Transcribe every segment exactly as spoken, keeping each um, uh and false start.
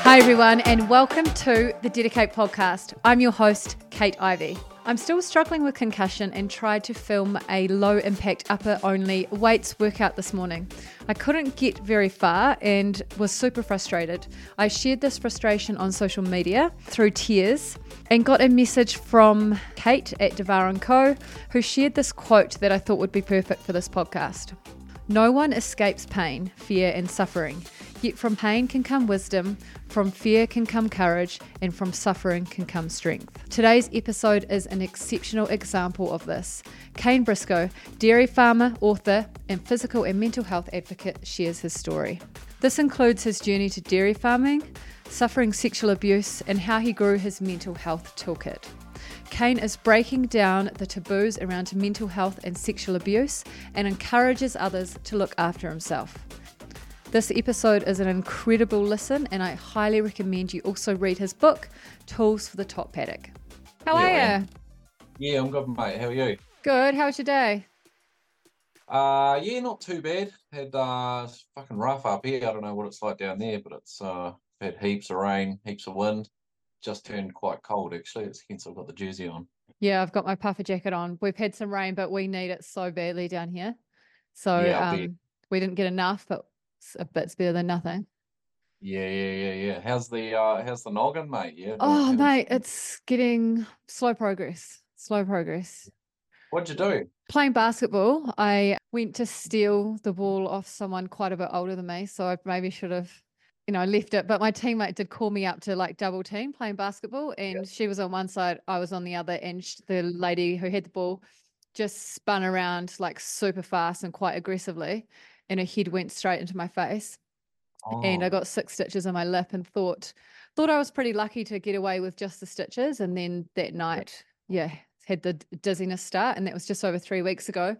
Hi everyone, and welcome to the Dedicate podcast. I'm your host, Kate Ivey. I'm still struggling with concussion and tried to film a low impact upper only weights workout this morning. I couldn't get very far and was super frustrated. I shared this frustration on social media through tears and got a message from Kate at Devar and Co, who shared this quote that I thought would be perfect for this podcast. No one escapes pain, fear and suffering. Yet from pain can come wisdom, from fear can come courage, and from suffering can come strength. Today's episode is an exceptional example of this. Kane Briscoe, dairy farmer, author, and physical and mental health advocate, shares his story. This includes his journey to dairy farming, suffering sexual abuse, and how he grew his mental health toolkit. Kane is breaking down the taboos around mental health and sexual abuse and encourages others to look after himself. This episode is an incredible listen, and I highly recommend you also read his book, Tools for the Top Paddock. How Yeah, are you? Yeah, I'm good, mate. How are you? Good. How was your day? Uh, yeah, not too bad. Had uh, it's fucking rough up here. I don't know what it's like down there, but it's uh, had heaps of rain, heaps of wind. Just turned quite cold actually. It's hence I've got the jersey on. Yeah, I've got my puffer jacket on. We've had some rain, but we need it so badly down here. So Yeah, I bet. um, we didn't get enough, but it's a bit's better than nothing. Yeah, yeah, yeah, yeah. How's the uh, how's the noggin, mate? Yeah, don't Oh, haven't. mate, it's getting slow progress. Slow progress. What'd you do? Playing basketball, I went to steal the ball off someone quite a bit older than me, so I maybe should have, you know, left it. But my teammate did call me up to like double team playing basketball, Yeah. and she was on one side, I was on the other, and sh- the lady who had the ball just spun around like super fast and quite aggressively, and her head went straight into my face, and I Oh, got six stitches on my lip, and thought thought I was pretty lucky to get away with just the stitches, and then that yeah. night, yeah, had the d- dizziness start, and that was just over three weeks ago.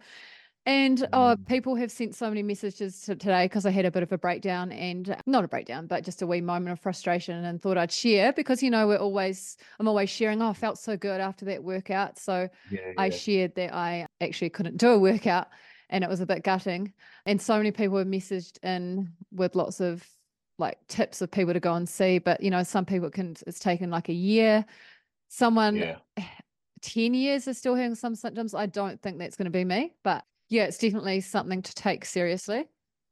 And oh, Mm, people have sent so many messages to today because I had a bit of a breakdown, and uh, not a breakdown, but just a wee moment of frustration, and thought I'd share because, you know, we're always, I'm always sharing, oh, I felt so good after that workout. So yeah, I yeah. shared that I actually couldn't do a workout and it was a bit gutting. And so many people have messaged in with lots of like tips of people to go and see. But, you know, some people can, it's taken like a year. Someone Yeah. ten years is still having some symptoms. I don't think that's going to be me, but yeah, it's definitely something to take seriously.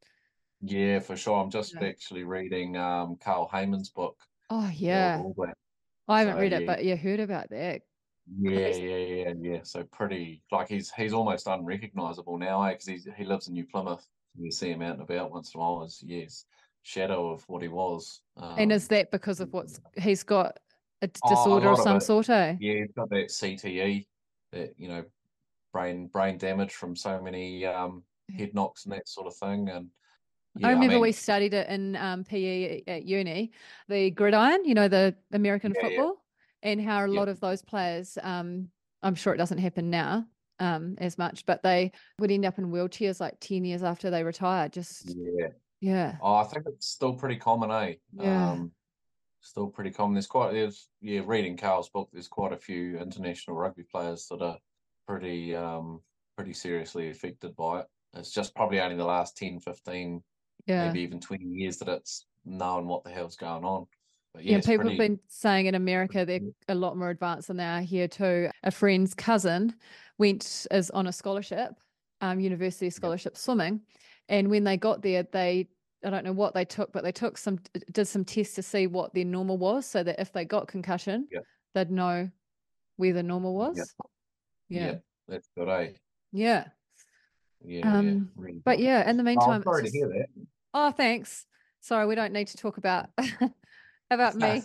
Yeah, for sure. I'm just Yeah. actually reading um Carl Heyman's book, Oh The Old yeah. All Black. I haven't So read it, yeah, but yeah, heard about that. Yeah, Crazy. yeah, yeah, yeah. So pretty like he's he's almost unrecognizable now, eh? Because he's he lives in New Plymouth. You see him out and about once in a while. As yes, shadow of what he was. And is Um, that because of what's he's got a d- oh, a disorder of lot of some it. sort, eh? Yeah, he's got that C T E, that you know, brain brain damage from so many um Yeah. head knocks and that sort of thing. And I yeah, I remember we mean, studied it in um, P E at uni, the gridiron, you know, the American yeah, yeah, football, and how a yeah, lot of those players, um, I'm sure it doesn't happen now um, as much, but they would end up in wheelchairs like ten years after they retired. Just, yeah. yeah, Oh, I think it's still pretty common, eh? yeah, Um, Still pretty common. There's quite there's yeah, reading Carl's book, there's quite a few international rugby players that are pretty um pretty seriously affected by it. It's just probably only the last ten, fifteen, yeah. maybe even twenty years that it's known what the hell's going on. But Yeah, yeah, and it's people have pretty, been saying in America they're pretty a lot more advanced than they are here too. A friend's cousin went as on a scholarship, um, university yeah, scholarship swimming, and when they got there, they I don't know what they took, but they took some did some tests to see what their normal was, so that if they got concussion, yeah, they'd know where the normal yeah, was. yeah. Yeah, That's good, eh? yeah. Yeah, yeah, Um, really but good. yeah, in the Oh, I'm meantime, it's sorry to just hear oh, thanks. Sorry, we don't need to talk about about that. me.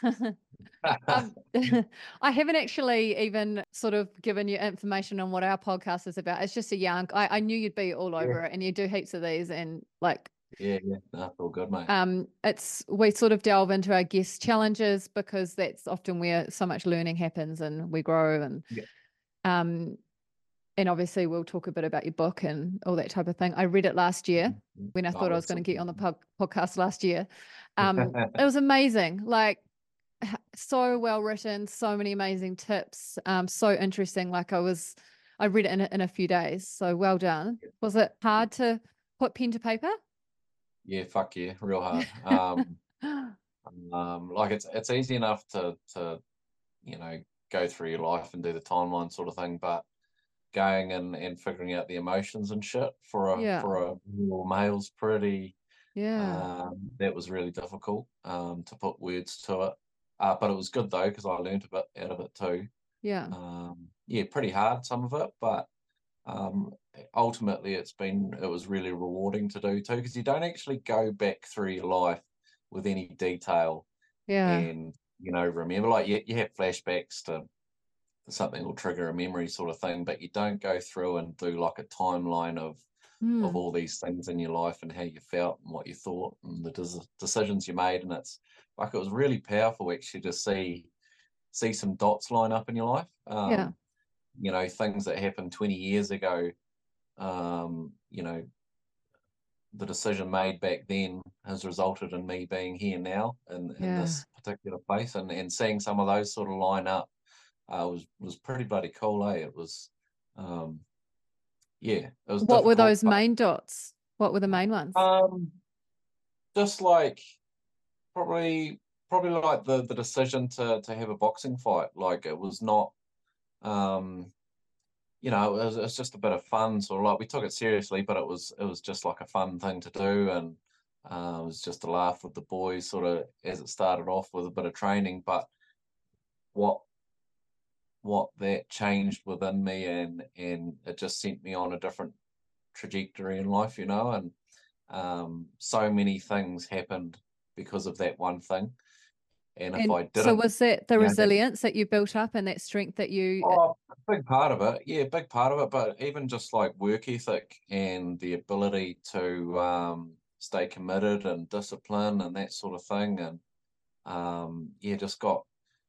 Um, I haven't actually even sort of given you information on what our podcast is about. It's just a yarn. I, I knew you'd be all Yeah, over it, and you do heaps of these, and like, yeah, yeah. That's all good, mate. um, it's we sort of delve into our guest challenges because that's often where so much learning happens and we grow, and Yeah. um, and obviously we'll talk a bit about your book and all that type of thing. I read it last year Mhm. when I thought Oh, I was that's going all to get good. on the pub podcast last year. Um, it was amazing. Like so well written, so many amazing tips, um, so interesting. Like I was, I read it in a, in a few days. So well done. Was it hard to put pen to paper? Yeah, fuck yeah, real hard. Um, Um, like it's it's easy enough to to you know go through your life and do the timeline sort of thing, but going and and figuring out the emotions and shit for a Yeah. for a rural male's pretty Yeah. um, that was really difficult um, to put words to it. Uh, but it was good though because I learned a bit out of it too. Yeah. Um, yeah, pretty hard some of it, but um, ultimately it's been it was really rewarding to do too because you don't actually go back through your life with any detail Yeah. and you know remember like you, you have flashbacks to something will trigger a memory sort of thing, but you don't go through and do like a timeline of of Mm. all these things in your life and how you felt and what you thought and the des- decisions you made. And it's like it was really powerful actually to see see some dots line up in your life. Yeah. Um, you know, things that happened twenty years ago. Um, you know, the decision made back then has resulted in me being here now in in Yeah. this particular place, and and seeing some of those sort of line up uh, was was pretty bloody cool. Eh? It was. Um, yeah, it was What were difficult, those but main dots? What were the main ones? um, just like probably probably like the the decision to to have a boxing fight. Like it was not um you know, it was, it was just a bit of fun. So like we took it seriously, but it was it was just like a fun thing to do, and uh, it was just a laugh with the boys, sort of as it started off with a bit of training. But what what that changed within me, and and it just sent me on a different trajectory in life, you know, and um, so many things happened because of that one thing. And if And I so didn't, was that the you know, that resilience that you built up and that strength that you, uh, oh, a big part of it, yeah, big part of it. But even just like work ethic and the ability to um, stay committed and discipline and that sort of thing, and um, yeah, just got.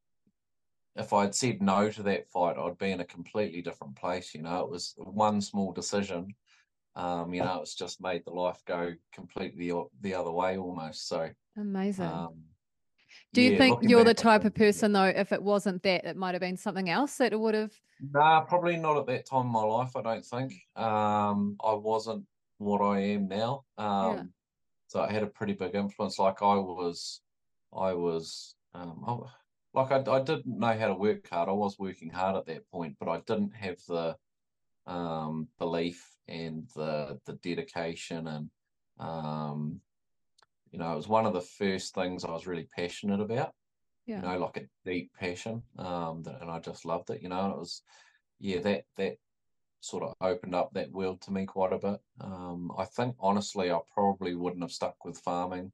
If I'd said no to that fight, I'd be in a completely different place. You know, it was one small decision. Um, you know, it's just made the life go completely o- the other way almost. So, amazing. um, Do you yeah, think looking you're back, the I type think, of person though, if it wasn't that, it might have been something else that it would have? nah, probably not at that time in my life. I don't think. Um, I wasn't what I am now. Yeah. Um, so I had a pretty big influence. Like I was, I was, um, I, like I, I didn't know how to work hard. I was working hard at that point, but I didn't have the um, belief and the the dedication and um, you know, it was one of the first things I was really passionate about. You Yeah. know, like a deep passion, um, that, and I just loved it. You know, and it was yeah that that sort of opened up that world to me quite a bit. Um, I think honestly, I probably wouldn't have stuck with farming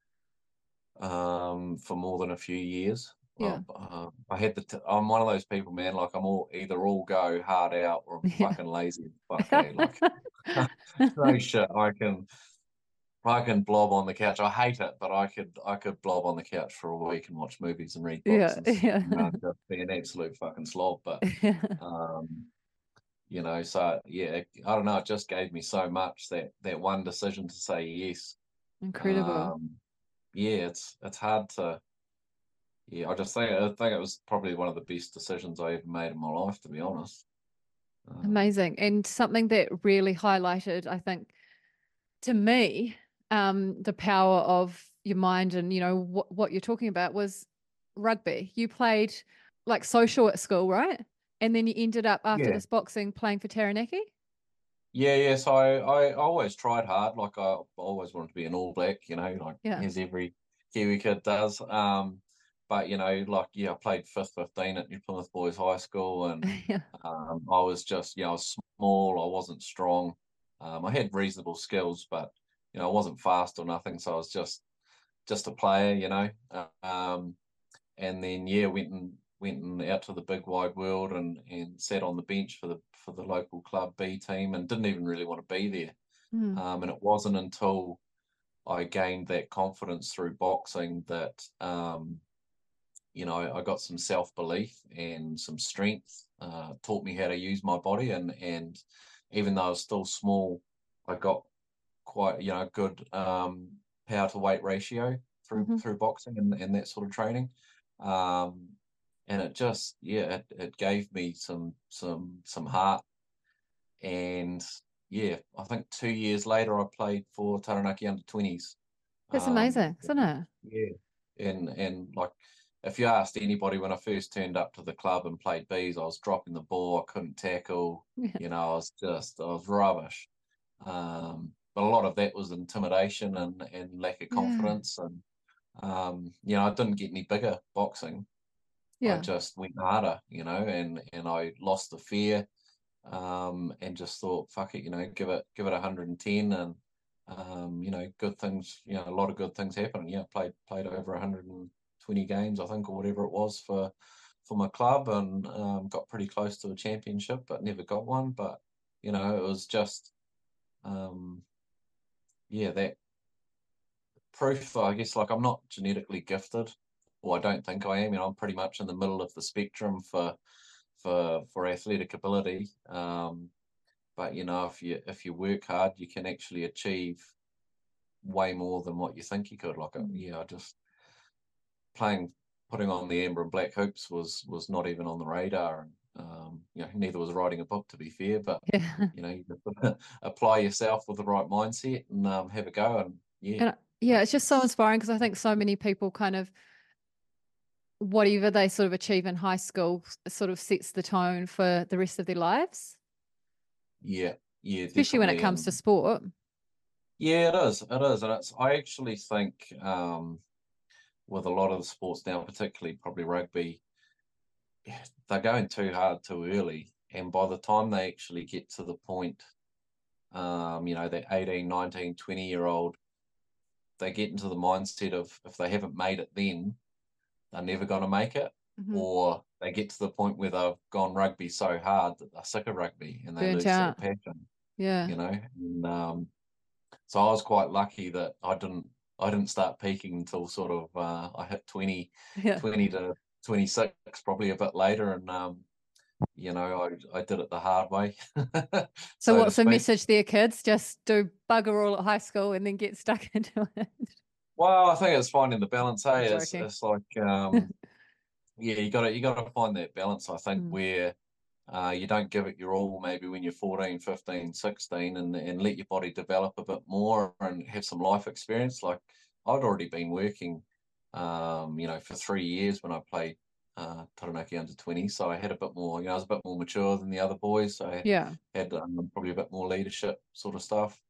um, for more than a few years. Yeah. Well, uh, I had the. T- I'm one of those people, man. Like I'm all either all go hard out or I'm Yeah. fucking lazy as fuck. Eh? Like no shit. I can I can blob on the couch. I hate it, but I could I could blob on the couch for a week and watch movies and read books Yeah. and Yeah. you know just be an absolute fucking slob. But um, you know, so yeah, I don't know. It just gave me so much that that one decision to say yes. Incredible. Um, yeah, it's it's hard to. Yeah, I just think I think it was probably one of the best decisions I ever made in my life, to be honest. Um, Amazing. And something that really highlighted, I think, to me, um, the power of your mind and, you know, what, what you're talking about was rugby. You played like social at school, right? And then you ended up after yeah, this boxing playing for Taranaki. yeah, yeah. So I, I always tried hard. Like I always wanted to be an All Black, you know, like Yeah. as every Kiwi kid does. Um, but you know, like yeah, I played fifth, fifteen at New Plymouth Boys High School, and Yeah. um, I was just, you know, I was small. I wasn't strong. Um, I had reasonable skills, but you know, I wasn't fast or nothing. So I was just just a player, you know. Um, and then yeah, went and went and out to the big wide world and and sat on the bench for the for the local club B team and didn't even really want to be there. Mm. Um, and it wasn't until I gained that confidence through boxing that um, you know I got some self belief and some strength. Uh, taught me how to use my body and and even though I was still small, I got quite you know good um, power to weight ratio through Hmm. through boxing and, and that sort of training. Um, and it just yeah it, it gave me some some some heart and yeah I think two years later I played for Taranaki under twenties. That's um amazing, isn't it? yeah And and like, if you asked anybody when I first turned up to the club and played bees, I was dropping the ball, I couldn't tackle, Yeah. you know, I was just, I was rubbish. Um, but a lot of that was intimidation and, and lack of Yeah. confidence. And, um, you know, I didn't get any bigger boxing. I Yeah. just went harder, you know, and, and I lost the fear, um, and just thought, fuck it, you know, give it, give it one hundred ten, and, um, you know, good things, you know, a lot of good things happen. Yeah, played, played over one hundred twenty games, I think, or whatever it was for, for my club, and, um, got pretty close to a championship, but never got one. But, you know, it was just, um, yeah, that proof, I guess, like, I'm not genetically gifted, or I don't think I am. You know, I'm pretty much in the middle of the spectrum for for for athletic ability. Um, but you know, if you if you work hard, you can actually achieve way more than what you think you could. Like, uh, Mm. yeah, I just playing, putting on the amber and black hoops was was not even on the radar, and um, you know, neither was writing a book, to be fair. But Yeah. you know, you just apply yourself with the right mindset and, um, have a go, and yeah, And yeah, it's just so it's, inspiring because I think so many people kind of whatever they sort of achieve in high school sort of sets the tone for the rest of their lives, yeah, yeah, especially when it definitely. comes And to sport. yeah, it is. It is. And it's, I actually think, um, with a lot of the sports now, particularly probably rugby, they're going too hard too early. And by the time they actually get to the point, um, you know, that eighteen, nineteen, twenty year old, they get into the mindset of, if they haven't made it then, they're never going to make it. Hmm. Or they get to the point where they've gone rugby so hard that they're sick of rugby and they Burnt lose their out. passion, Yeah. you know. And, um, so I was quite lucky that I didn't I didn't start peaking until sort of, uh, I hit twenty, Yeah. twenty to twenty-six, probably a bit later, and, um, you know, I I did it the hard way, So so to what's the speak. message there, kids? Just do bugger all at high school and then get stuck into it. Well, I think it's finding the balance. I'm Hey, it's joking. it's like, um, yeah, you got to you got to find that balance. I think Mm. where, uh, you don't give it your all maybe when you're fourteen, fifteen, sixteen, and and let your body develop a bit more and have some life experience. Like, I'd already been working, um, you know, for three years when I played, uh, Taranaki under twenty. So I had a bit more, you know, I was a bit more mature than the other boys. So I Yeah. had, um, probably a bit more leadership sort of stuff.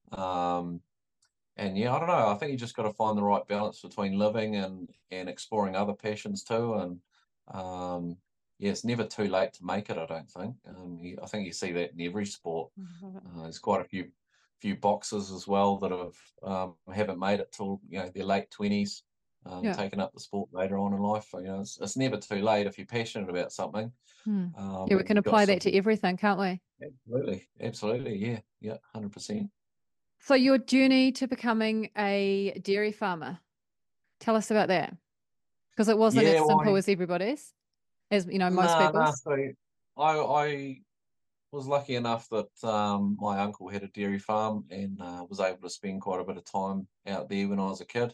Um, and yeah, I don't know. I think you just got to find the right balance between living and and exploring other passions too. And, um, yeah, it's never too late to make it, I don't think. Um, you, I think you see that in every sport. Uh, there's quite a few few boxers as well that have, um, haven't made it till, you know, their late twenties, um, Yeah. taken up the sport later on in life. So, you know, it's, it's never too late if you're passionate about something. Mm. Um, Yeah, we and can you've got apply that to some, everything, can't we? absolutely, absolutely, yeah, yeah, one hundred percent. So your journey to becoming a dairy farmer, tell us about that. Because it wasn't Yeah, as well, simple I, as everybody's, as you know, most nah, nah. people's. So I, I was lucky enough that, um, my uncle had a dairy farm, and, uh, was able to spend quite a bit of time out there when I was a kid.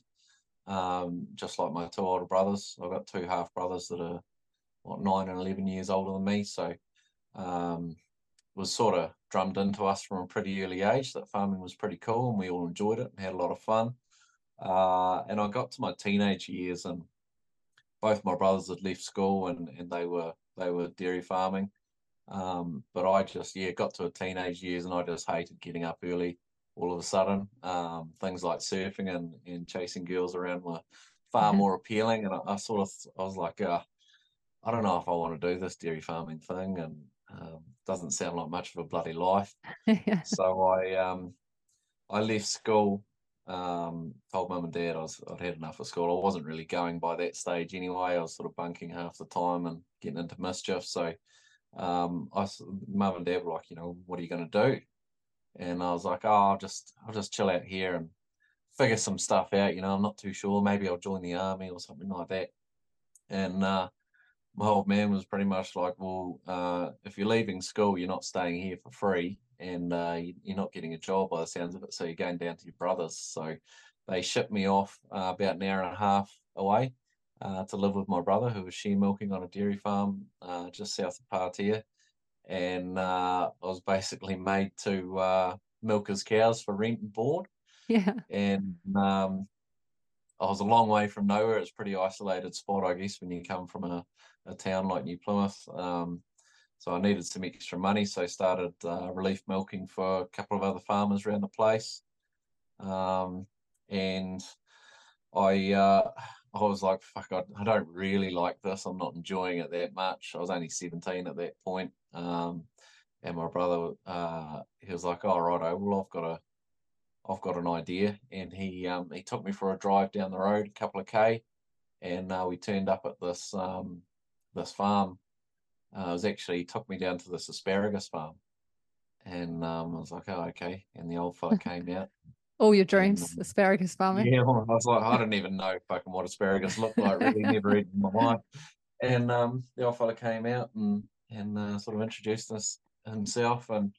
Um, just like my two older brothers, I've got two half brothers that are, what, nine and eleven years older than me. So, um, was sort of drummed into us from a pretty early age that farming was pretty cool, and we all enjoyed it and had a lot of fun. Uh, and I got to my teenage years, and both my brothers had left school, and, and they were they were dairy farming. Um, but I just, yeah, got to a teenage years, and I just hated getting up early all of a sudden. Um, things like surfing and, and chasing girls around were far more appealing. And I, I sort of, I was like, uh, I don't know if I want to do this dairy farming thing, and, um, doesn't sound like much of a bloody life. Yeah. So I, um, I left school, um, told mum and dad I was, I'd had enough of school. I wasn't really going by that stage anyway. I was sort of bunking half the time and getting into mischief. So, um, I, mum and dad were like, you know, what are you going to do? And I was like, oh, I'll just, I'll just chill out here and figure some stuff out. You know, I'm not too sure. Maybe I'll join the army or something like that. And, uh, my old man was pretty much like, well, uh, if you're leaving school, you're not staying here for free, and, uh, you, you're not getting a job by the sounds of it. So you're going down to your brother's. So they shipped me off, uh, about an hour and a half away, uh, to live with my brother, who was shear milking on a dairy farm, uh, just south of Partia. And, uh, I was basically made to, uh, milk his cows for rent and board. Yeah. And, um, I was a long way from nowhere. It's a pretty isolated spot, I guess, when you come from a, a town like New Plymouth. Um, so I needed some extra money, so I started uh, relief milking for a couple of other farmers around the place. Um, and I uh, I was like, fuck, I, I don't really like this. I'm not enjoying it that much. I was only seventeen at that point. Um, and my brother, uh, he was like, oh, righto, well, I've got a, I've got an idea. And he um, he took me for a drive down the road, a couple of K, and uh, we turned up at this um, this farm. Uh, it was actually, he took me down to this asparagus farm. And um, I was like, oh, okay. And the old fella came out. All your And dreams, asparagus farming. yeah, I was like, I didn't even know fucking what asparagus looked like, really, never eaten in my life. And um, the old fella came out and and uh, sort of introduced us himself, and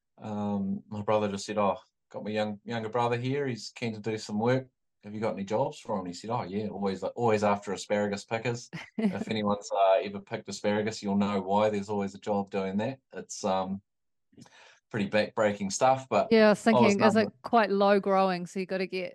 um, my brother just said, "Oh, got my young younger brother here. He's keen to do some work. Have you got any jobs for him?" And he said, "Oh yeah, always always after asparagus pickers. If anyone's uh, ever picked asparagus, you'll know why. There's always a job doing that. It's um pretty back-breaking stuff, but Yeah, I was I was thinking, is number it quite low growing? So you got to get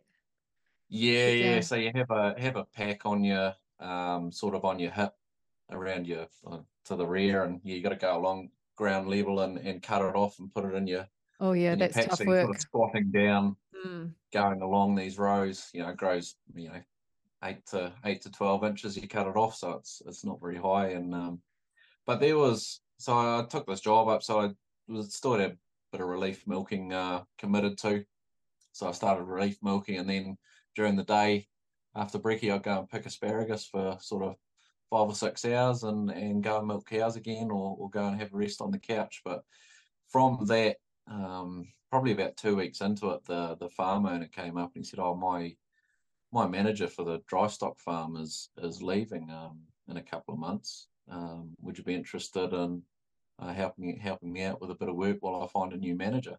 yeah, get yeah. down. So you have a have a pack on your um sort of on your hip around your uh, to the rear, and you got to go along ground level and, and cut it off and put it in your Oh yeah, in your that's pack. So tough you're sort of work. squatting down, Mm. going along these rows. You know, it grows you know eight to eight to twelve inches. You cut it off, so it's it's not very high. And um, but there was so I took this job up, so I was still had a bit of relief milking uh, committed to. So I started relief milking, and then during the day after brekkie, I'd go and pick asparagus for sort of five or six hours and, and go and milk cows again, or, or go and have a rest on the couch. But from that, um, probably about two weeks into it, the the farm owner came up and he said, "Oh, my my manager for the dry stock farm is is leaving um, in a couple of months. Um, would you be interested in uh, helping helping me out with a bit of work while I find a new manager?"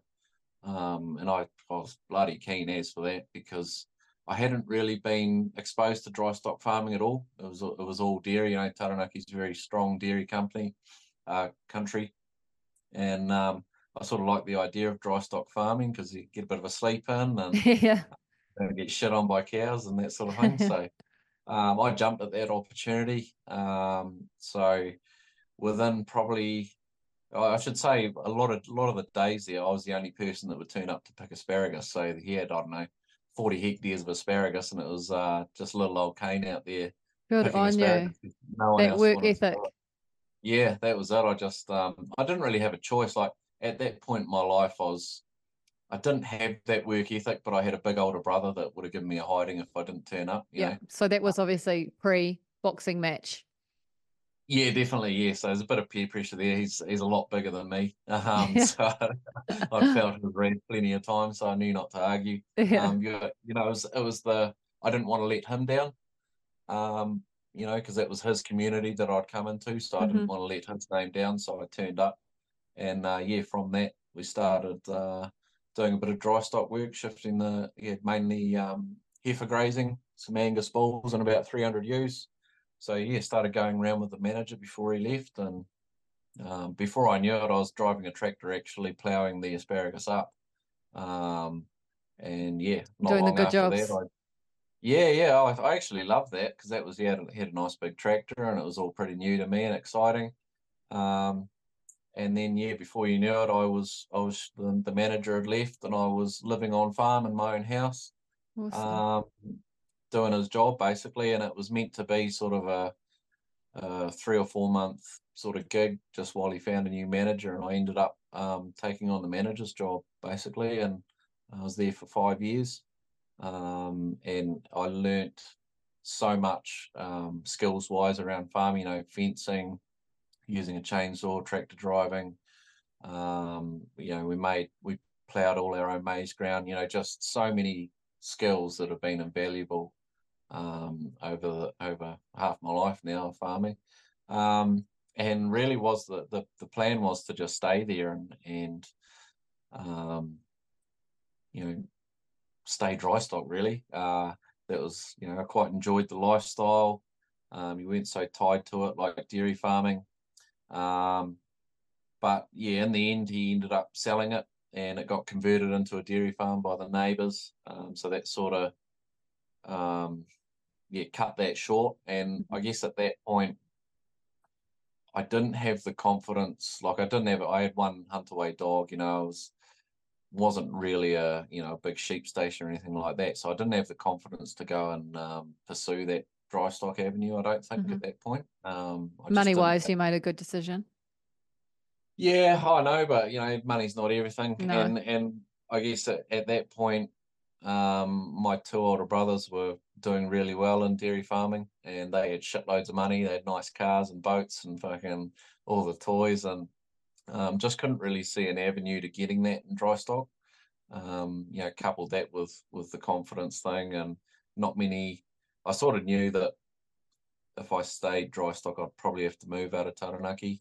Um, and I, I was bloody keen as for that because I hadn't really been exposed to dry stock farming at all. It was it was all dairy. You know, Taranaki's a very strong dairy company, uh, country, and um, I sort of like the idea of dry stock farming because you get a bit of a sleep in and Yeah. don't get shit on by cows and that sort of thing. So um, I jumped at that opportunity. Um, so within probably I should say a lot of a lot of the days there, I was the only person that would turn up to pick asparagus. So he had, I don't know, forty hectares of asparagus, and it was uh, just little old Kane out there Good picking on you. asparagus. No one That else work wanted to do ethic. it. Yeah, that was it. I just um, I didn't really have a choice. Like at that point in my life, I was I didn't have that work ethic, but I had a big older brother that would have given me a hiding if I didn't turn up. You Yeah. know. So that was obviously pre-boxing match. Yeah, definitely. Yeah, so there's a bit of peer pressure there. He's he's a lot bigger than me, um, Yeah. so I'd felt his wrath plenty of times, so I knew not to argue. Yeah. Um, you, you know, it was, it was the I didn't want to let him down, um, you know, because that was his community that I'd come into, so I didn't Hmm. want to let his name down. So I turned up, and uh, yeah, from that we started uh, doing a bit of dry stock work, shifting the yeah mainly um, heifer grazing, some Angus bulls, and about three hundred ewes. So yeah, started going around with the manager before he left, and um, before I knew it, I was driving a tractor actually ploughing the asparagus up. Um, and yeah, not Doing the long good after that, jobs. I yeah, yeah, I, I actually loved that because that was yeah, it had a nice big tractor and it was all pretty new to me and exciting. Um, and then yeah, before you knew it, I was I was the, the manager had left and I was living on farm in my own house, Awesome. um, doing his job basically, and it was meant to be sort of a a three or four month sort of gig just while he found a new manager, and I ended up um, taking on the manager's job basically, and I was there for five years, um, and I learnt so much um, skills wise around farming, you know, fencing, using a chainsaw, tractor driving. Um, you know, we made we ploughed all our own maize ground. You know, just so many skills that have been invaluable um, over the, over half my life now of farming. Um, and really was the, the the plan was to just stay there and and um, you know stay dry stock really. Uh, that was you know I quite enjoyed the lifestyle. Um, you weren't so tied to it like dairy farming. Um, but yeah, in the end, he ended up selling it, and it got converted into a dairy farm by the neighbours. Um, so that sort of um, yeah, cut that short. And I guess at that point, I didn't have the confidence. Like I didn't have. I had one hunt away dog. You know, I was wasn't really a you know a big sheep station or anything like that. So I didn't have the confidence to go and um, pursue that dry stock avenue. I don't think Mm-hmm. at that point. Um, I just Money didn't wise, think. you made a good decision. Yeah, I know, but you know, money's not everything. No. And and I guess at, at that point, um, my two older brothers were doing really well in dairy farming, and they had shitloads of money. They had nice cars and boats and fucking all the toys, and um, just couldn't really see an avenue to getting that in dry stock. Um, you know, coupled that with with the confidence thing, and not many. I sort of knew that if I stayed dry stock, I'd probably have to move out of Taranaki,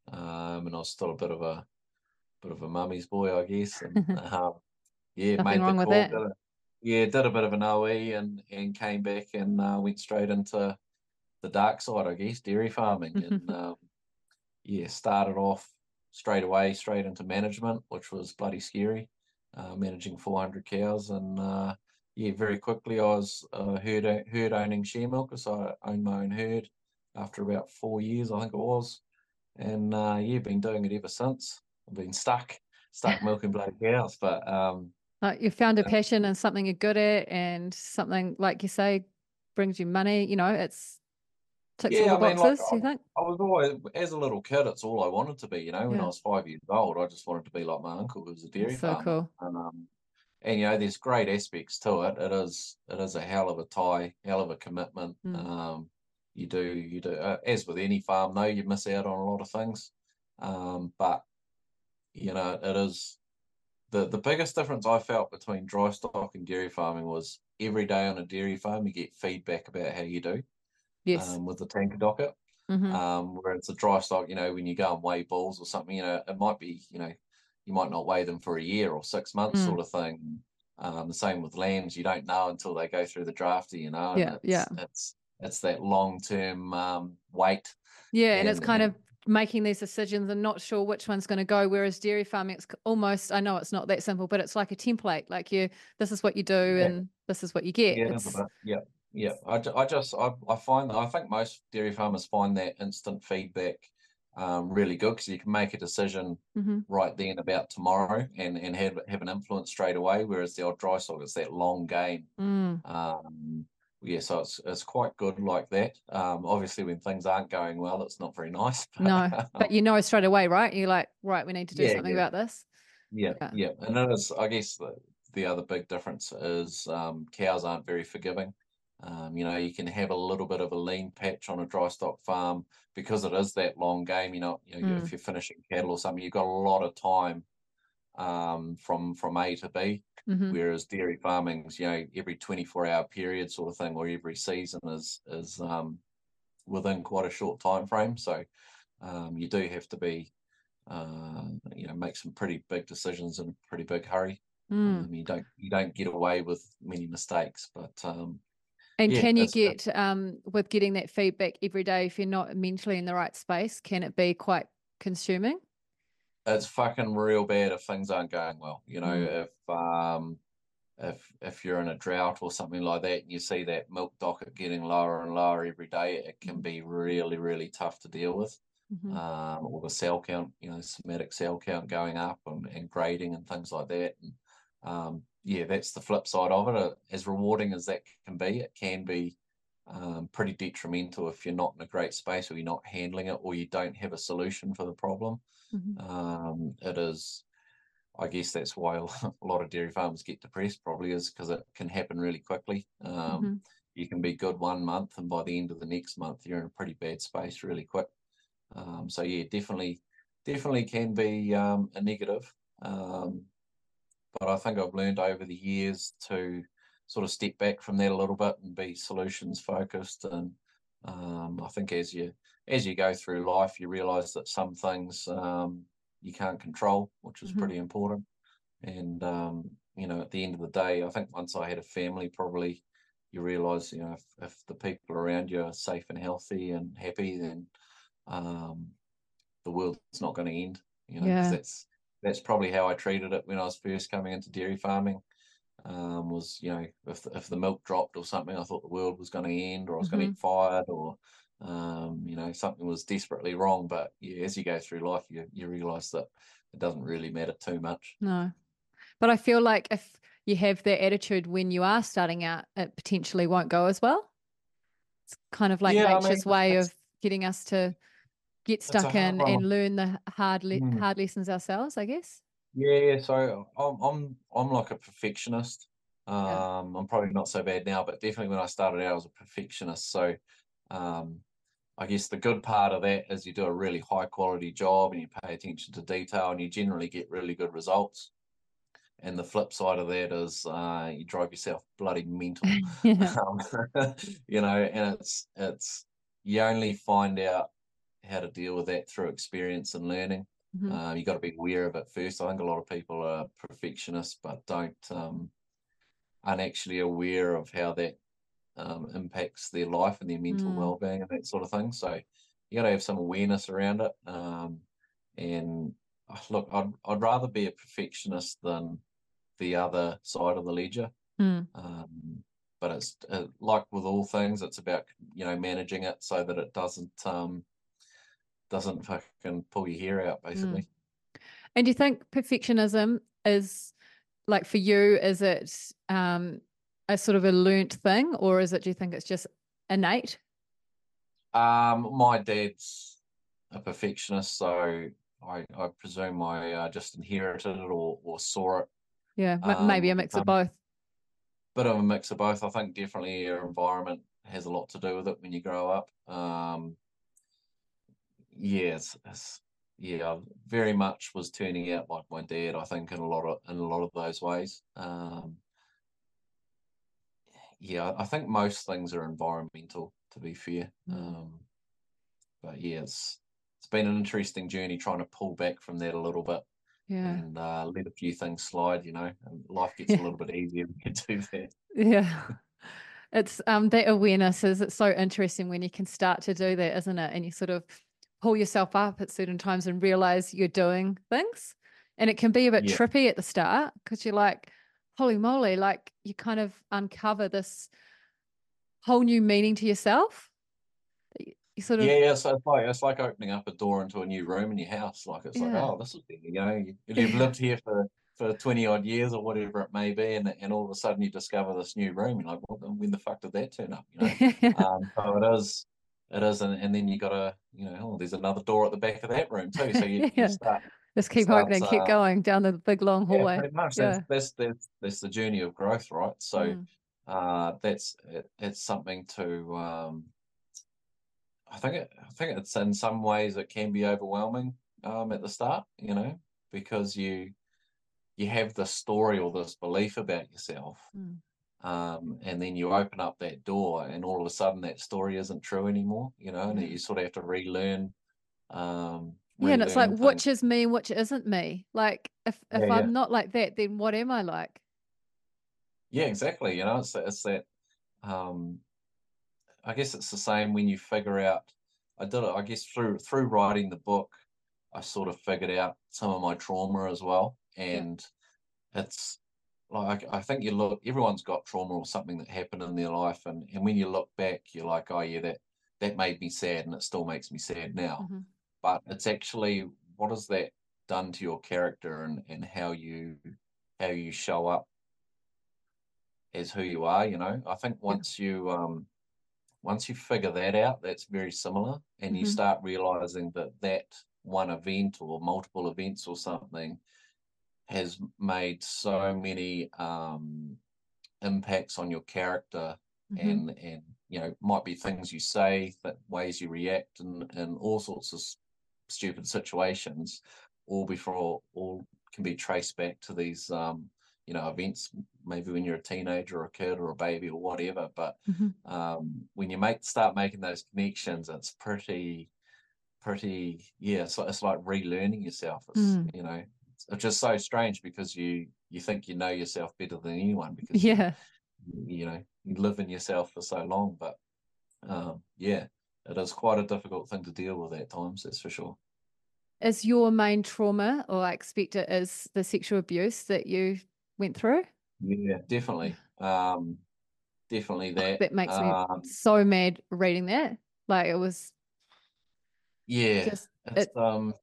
um, and I was still a bit of a bit of a mummy's boy, I guess, and um, yeah, Nothing made the wrong with call. that. Did a, yeah, did a bit of an O E and and came back and uh, went straight into the dark side, I guess, dairy farming, and um, yeah, started off straight away, straight into management, which was bloody scary, uh, managing four hundred cows, and uh, yeah, very quickly I was uh, herd herd owning share milker, so I owned my own herd after about four years, I think it was, and uh, yeah, been doing it ever since. I've been stuck, stuck milking bloody cows, but um, Like you found a passion and something you're good at, and something like you say brings you money. You know, it's ticks all yeah, the I mean, like boxes. I, You think? I was always, as a little kid, it's all I wanted to be. You know, when I Yeah, was five years old, I just wanted to be like my uncle, who was a that's dairy so farmer. cool. And um, and you know, there's great aspects to it. It is, it is a hell of a tie, hell of a commitment. Mm. Um, you do, you do. Uh, as with any farm, though, you miss out on a lot of things. Um, but you know, it is the the biggest difference I felt between dry stock and dairy farming was every day on a dairy farm you get feedback about how you do, Yes. um, with the tanker docket. Mm-hmm. Um, where it's a dry stock, you know, when you go and weigh bulls or something, you know, it might be, you know, you might not weigh them for a year or six months Mm. sort of thing. Um, the same with lambs, you don't know until they go through the drafter, you know, and Yeah, yeah, it's it's it's that long term um, wait yeah. And it's and kind and of making these decisions and not sure which one's going to go. Whereas dairy farming, it's almost, I know it's not that simple, but it's like a template. Like you, this is what you do, yeah, and this is what you get. yeah, it is a It's bit. Yeah, yeah. I, ju- I just I, I find that I think most dairy farmers find that instant feedback um, really good because you can make a decision mm-hmm. right then about tomorrow and and have have an influence straight away. Whereas the old dry stock, it's that long game. Mm. Um, yeah, so it's it's quite good like that. Um, obviously, when things aren't going well, it's not very nice. No, But but um, you know straight away, right? You're like, right, we need to do yeah, something yeah, about this. yeah, Yeah. yeah. And it is, I guess, the the other big difference is um, cows aren't very forgiving. Um, you know, you can have a little bit of a lean patch on a dry stock farm because it is that long game. You know, you know, if Mm. you're finishing cattle or something, you've got a lot of time um, from from A to B. Mm-hmm. Whereas dairy farming's, you know, every twenty-four hour period sort of thing, or every season is is um, within quite a short time frame. So um, you do have to be, uh, you know, make some pretty big decisions in a pretty big hurry. Mm. Um, you don't you don't get away with many mistakes, but um, And yeah, can you it's get um with getting that feedback every day if you're not mentally in the right space, can it be quite consuming? it's fucking real bad if things aren't going well. You know, Mm. if um, if if you're in a drought or something like that, and you see that milk docket getting lower and lower every day, it can be really really tough to deal with. Mm-hmm. Um, or the cell count, you know, somatic cell count going up and, and grading and things like that. And um, yeah, that's the flip side of it. Uh, As rewarding as that can be, it can be um, pretty detrimental if you're not in a great space or you're not handling it or you don't have a solution for the problem. Mm-hmm. Um, it is, I guess that's why a lot of dairy farmers get depressed, probably, is because it can happen really quickly. Um, Mm-hmm. you can be good one month, and by the end of the next month, you're in a pretty bad space really quick. Um, so yeah, definitely, definitely can be um, a negative. Um, but I think I've learned over the years to sort of step back from that a little bit and be solutions focused. And um, I think as you as you go through life, you realise that some things um, you can't control, which is Mm-hmm. pretty important. And um, you know, at the end of the day, I think once I had a family, probably you realise, you know, if, if the people around you are safe and healthy and happy, then um, the world's not going to end, you know, because Yeah. that's that's probably how I treated it when I was first coming into dairy farming. Um, was, you know, if if the milk dropped or something, I thought the world was going to end, or I was going to Mm-hmm. get fired, or um, you know, something was desperately wrong. But yeah, as you go through life, you you realise that it doesn't really matter too much. No. But I feel like if you have that attitude when you are starting out, it potentially won't go as well. It's kind of like Yeah, I mean, nature's way it's of getting us to get it's a stuck hard in one. and learn the hard le Hmm. hard lessons ourselves, I guess. Yeah, yeah. So I'm I'm I'm like a perfectionist. Yeah. Um, I'm probably not so bad now, but definitely when I started out, I was a perfectionist. So, um, I guess the good part of that is you do a really high quality job and you pay attention to detail and you generally get really good results. And the flip side of that is uh, you drive yourself bloody mental. Yeah. Um, you know, and it's it's you only find out how to deal with that through experience and learning. Mhm. Uh, you got to be aware of it first. I think a lot of people are perfectionists, but don't um, aren't actually aware of how that um, impacts their life and their mental Mm. well-being and that sort of thing. So you got to have some awareness around it. Um, and uh, look, I'd I'd rather be a perfectionist than the other side of the ledger. Mm. Um, but it's uh, like with all things, it's about, you know, managing it so that it doesn't um, doesn't fucking pull your hair out, Mm. basically. And do you think perfectionism is like for you, is it um a sort of a learnt thing, or is it, do you think it's just innate? Um, my dad's a perfectionist, so I I presume I uh, just inherited it or or saw it. Yeah, m Um, maybe a mix of a both. bit of a mix of both. I think definitely your environment has a lot to do with it when you grow up. Um, yes, it's, yeah, very much was turning out like my dad. I think in a lot of in a lot of those ways. Um, yeah, I think most things are environmental, to be fair. Mm. Um, but yeah, it's it's been an interesting journey trying to pull back from that a little bit Yeah. and uh, let a few things slide. You know, and life gets a Yeah. little bit easier when you do that. Yeah. It's um that awareness is, it's so interesting when you can start to do that, isn't it? And you sort of pull yourself up at certain times and realize you're doing things. And it can be a bit Yeah, trippy at the start because you're like, holy moly, like you kind of uncover this whole new meaning to yourself. You you sort yeah, of, yeah. So it's like it's like opening up a door into a new room in your house. Like it's like, yeah. oh, this is you know, you, you've Yeah. lived here for for twenty odd years or whatever it may be, and and all of a sudden you discover this new room. You're like, well, when the fuck did that turn up? You know, Yeah. um, so it is, it is, and, and then you got to, you know, oh, there's another door at the back of that room too. So you you Yeah. start Just it keep starts, opening, keep uh, going down the big long yeah, hallway. pretty much. That's Yeah. that's that's that's the journey of growth, right? So, Mm. uh, that's it, it's something to um I think it, I think it's in some ways it can be overwhelming um, at the start, you know, because you you have this story or this belief about yourself, Mm. um, and then you open up that door, and all of a sudden that story isn't true anymore, you know, and Yeah. you sort of have to relearn um, Yeah, and it's like relearn things. which is me and which isn't me. Like if Yeah, if yeah, I'm not like that, then what am I like? yeah, exactly. You know, it's it's that. Um, I guess it's the same when you figure out. I did it. I guess through through writing the book, I sort of figured out some of my trauma as well, Yeah. and it's like I think you look. Everyone's got trauma or something that happened in their life, and and when you look back, you're like, oh yeah, that that made me sad, and it still makes me sad now. Hmm. But it's actually what has that done to your character and and how you how you show up as who you are. You know, I think Yeah. once you um once you figure that out, that's very similar, and you Hmm. start realizing that that one event or multiple events or something has made so many um, impacts on your character, Hmm. and and you know might be things you say, that ways you react, and and all sorts of stupid situations, all before all can be traced back to these um, you know events, maybe when you're a teenager or a kid or a baby or whatever. But Hmm. um, when you make start making those connections, it's pretty pretty yeah. So it's like relearning yourself. It's Mm. you know it's just so strange because you you think you know yourself better than anyone because you Yeah. you know you live in yourself for so long. But um, yeah, it is quite a difficult thing to deal with at times. That's for sure. Is your main trauma, or I expect it is the sexual abuse that you went through? Yeah, definitely. Um, definitely that. That makes me Um, so mad reading that. Like it was yeah, just it's it. um,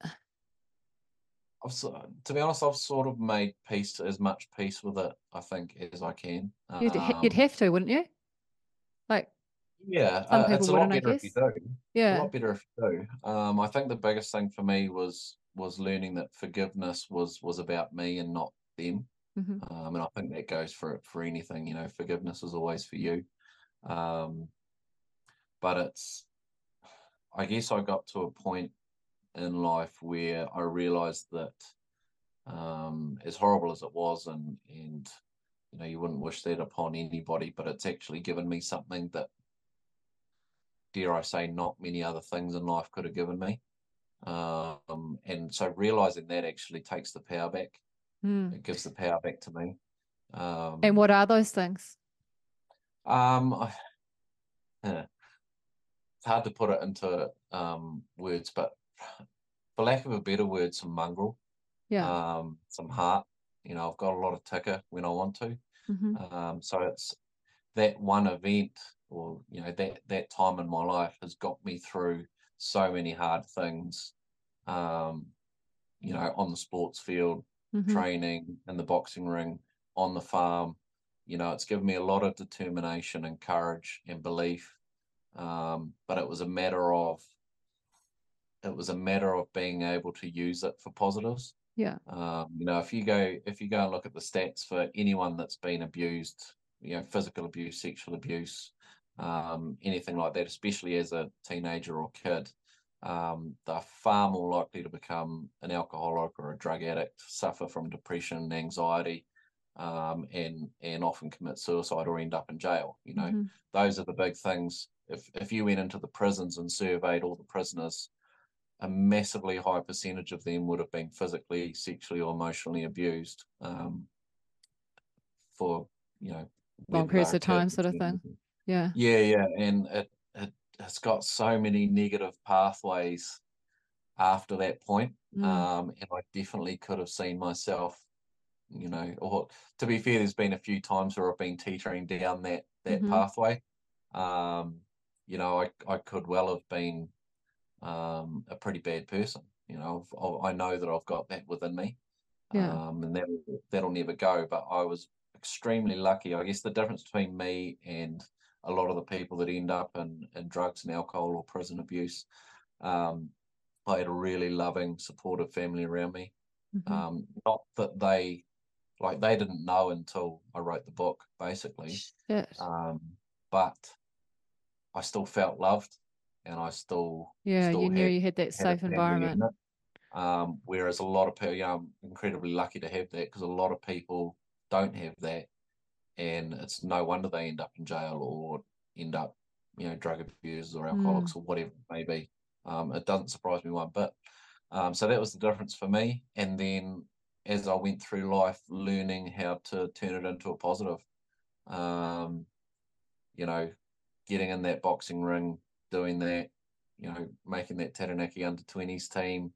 I've so- to be honest, I've sort of made peace as much peace with it, I think, as I can. You'd you'd Um, have to, wouldn't you? Like yeah, some uh, people it's a lot wouldn't, I better if you guess. do. It's a Yeah. lot better if you do. Um, I think the biggest thing for me was was learning that forgiveness was was about me and not them. Hmm. Um, and I think that goes for for anything. You know, forgiveness is always for you. Um, but it's, I guess I got to a point in life where I realized that, um, as horrible as it was, and and you know, you wouldn't wish that upon anybody, but it's actually given me something that, dare I say, not many other things in life could have given me. Um, and so realizing that actually takes the power back. Mm. It gives the power back to me. And Um, what are those things? um, I, eh, it's hard to put it into um, words, but for lack of a better word, some mongrel, Yeah. um, some heart. You know, I've got a lot of ticker when I want to. Hmm. Um, so it's that one event, or you know, that that time in my life has got me through so many hard things. Um, you know, on the sports field, Hmm. training, in the boxing ring, on the farm. You know, it's given me a lot of determination and courage and belief. Um, but it was a matter of it was a matter of being able to use it for positives. Yeah. Um, you know, if you go if you go and look at the stats for anyone that's been abused, you know, physical abuse, sexual abuse, um, anything like that, especially as a teenager or kid, um, they're far more likely to become an alcoholic or a drug addict, suffer from depression and anxiety, um, and and often commit suicide or end up in jail. You know, Hmm. those are the big things. If if you went into the prisons and surveyed all the prisoners, a massively high percentage of them would have been physically, sexually, or emotionally abused, um, for, you know, Long whether periods they're of time, kids sort of or thing. Yeah. yeah, yeah, and it, it it's got so many negative pathways after that point. Mm. Um, and I definitely could have seen myself, you know, or to be fair, there's been a few times where I've been teetering down that that Hmm. pathway. Um, you know, I I could well have been, um, a pretty bad person. You know, I've, I know that I've got that within me, Yeah. um, and that that'll never go. But I was extremely lucky. I guess the difference between me and a lot of the people that end up in, in drugs and alcohol or prison abuse, um, I had a really loving, supportive family around me. Hmm. Um, not that they like they didn't know until I wrote the book, basically, Shit. um, but I still felt loved, and I still Yeah, you still knew had you had that had a safe family environment. unit. Um, whereas a lot of people, you know, I'm incredibly lucky to have that, because a lot of people don't have that, and it's no wonder they end up in jail or end up, you know, drug abusers or Mm. alcoholics or whatever it may be. Um, it doesn't surprise me one bit. Um, so that was the difference for me. And then as I went through life, learning how to turn it into a positive. Um, you know, getting in that boxing ring, doing that, you know, making that Taranaki under twenties team.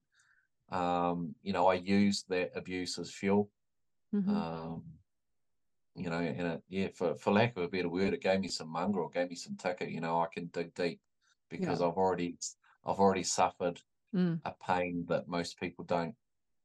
Um, you know, I used that abuse as fuel. Hmm. Um, you know, and it, yeah, for, for lack of a better word, it gave me some mongrel, it gave me some ticker. You know, I can dig deep Yeah. because I've already I've already suffered Mm. a pain that most people don't,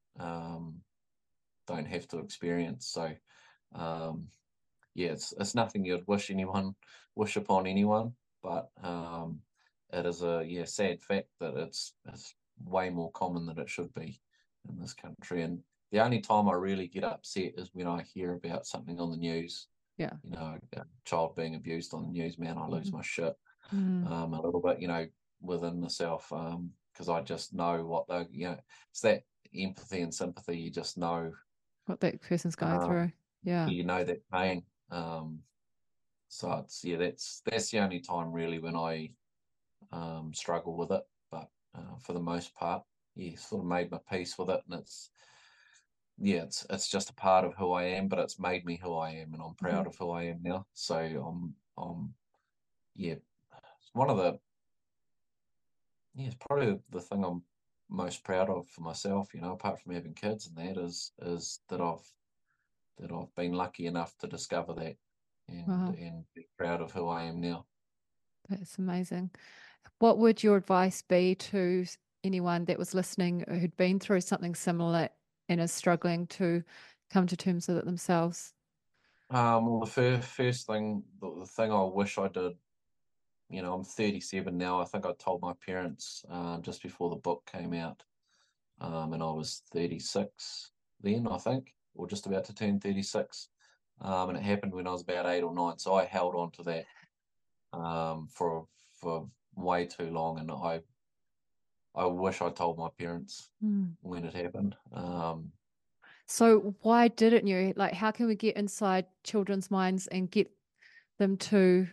um, don't have to experience. So, um, yeah, it's it's nothing you'd wish anyone wish upon anyone, but, um, it is a, yeah, sad fact that it's it's way more common than it should be in this country. And the only time I really get upset is when I hear about something on the news. Yeah. You know, a child being abused on the news. Man, I lose Hmm. my shit, Mm. um, a little bit. You know, within myself, um, because I just know what they, you know, it's that empathy and sympathy. You just know, What that person's going um, through. Yeah. you know that pain. Um, so it's, yeah, that's that's the only time really when I, um, struggle with it. But, uh, for the most part, yeah, sort of made my peace with it, and it's, yeah, it's it's just a part of who I am, but it's made me who I am, and I'm Hmm. proud of who I am now. So I'm I'm yeah, it's one of the, yeah, it's probably the thing I'm most proud of for myself. You know, apart from having kids, and that is is that I've that I've been lucky enough to discover that and Wow, and be proud of who I am now. that's amazing. What would your advice be to s- anyone that was listening who'd been through something similar and is struggling to come to terms with it themselves? Um, well, the first first thing, the, the thing I wish I did, you know, I'm thirty-seven now. I think I told my parents uh, just before the book came out, um, and I was thirty-six then, I think, or just about to turn thirty-six. Um, and it happened when I was about eight or nine, so I held on to that um, for for way too long, and I I wish I told my parents Mm. when it happened. Um, So why didn't you? Like, how can we get inside children's minds and get them to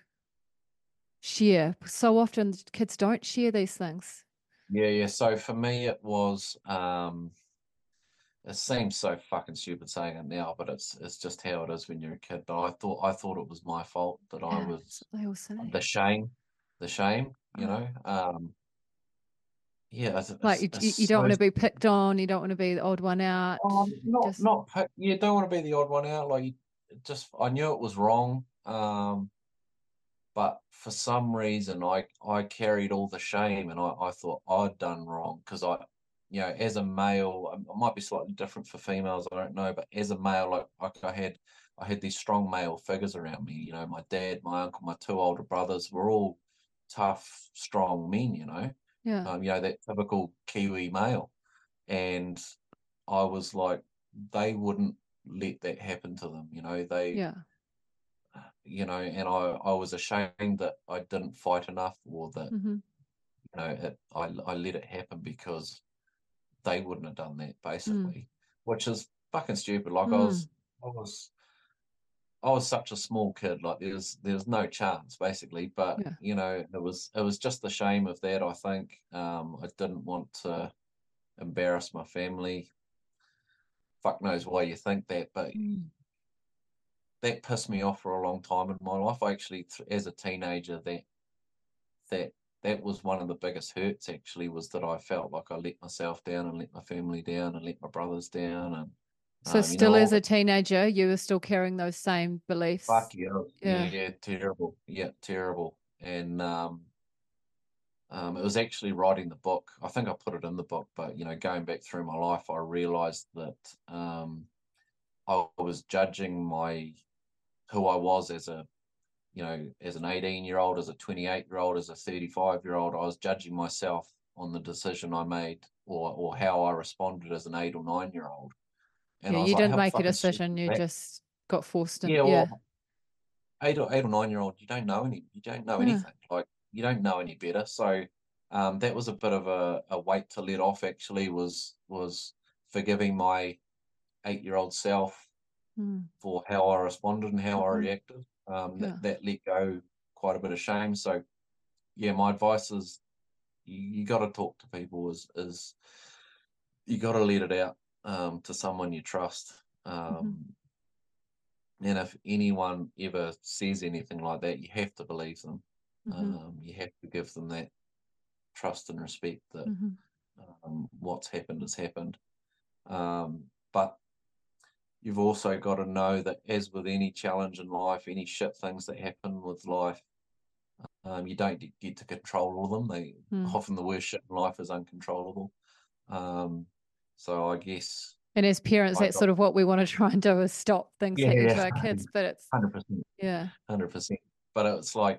share? So often kids don't share these things. yeah, yeah. So for me, it was. Um, it seems so fucking stupid saying it now, but it's it's just how it is when you're a kid. But I thought I thought it was my fault that I Yeah, that's was what they all say. the shame, the shame. You Oh. know. Um, yeah, it's, Like it's, you, you you it's don't so want to be picked on. You don't want to be the odd one out. Um, not Just not pick- you don't want to be the odd one out. Like you just, I knew it was wrong. Um, but for some reason, I I carried all the shame, and I I thought I'd done wrong because I, you know, as a male, um, it might be slightly different for females. I don't know, but as a male, like like I had I had these strong male figures around me. You know, my dad, my uncle, my two older brothers were all tough, strong men. You know, yeah, um, you know that typical Kiwi male, and I was like, they wouldn't let that happen to them, you know. They, yeah. you know, and I, I was ashamed that I didn't fight enough, or that, Hmm. you know, it, I, I let it happen because they wouldn't have done that, Mm, basically, which is fucking stupid. Like I mm, was, I was, I was such a small kid. Like there's, there's no chance, basically. But yeah. you know, it was, it was just the shame of that. I think um, I didn't want to embarrass my family. Fuck knows why you think that, but Mm. that pissed me off for a long time in my life. I actually, as a teenager, that that that was one of the biggest hurts. Actually, was that I felt like I let myself down and let my family down and let my brothers down, and So um, you know, still all as the a teenager, you were still carrying those same fuck beliefs. yeah, Yeah. yeah, terrible, yeah, terrible, and um, um, it was actually writing the book. I think I put it in the book, but you know, going back through my life, I realised that um, I was judging my who I was as a you know, as an eighteen year old, as a twenty-eight year old, as a thirty-five year old, I was judging myself on the decision I made, or, or how I responded as an eight or nine year old. And Yeah. I was You like, didn't how make a fucking stupid decision. is You that? just got forced in. Yeah, Yeah. well, eight or eight or nine year old, you don't know any, you don't know Yeah. anything. Like, you don't know any better. So um, that was a bit of a, a weight to let off, actually, was, was forgiving my eight year old self Mm, for how I responded and how I hmm. reacted. Um, that, Yeah. that let go quite a bit of shame. So, yeah, my advice is you, you got to talk to people. Is is you got to let it out um, to someone you trust. Hmm. Um, and if anyone ever says anything like that, you have to believe them. Hmm. Um, you have to give them that trust and respect that Hmm. um, what's happened has happened. Um, but you've also got to know that, as with any challenge in life, any shit things that happen with life, um, you don't get to control all of them. They Mm. often the worst shit in life is uncontrollable. Um, so I guess And as parents, I that's got sort of what we want to try and do is stop things yeah, happening yeah, to our kids. But it's, hundred percent, yeah. hundred percent. But it's like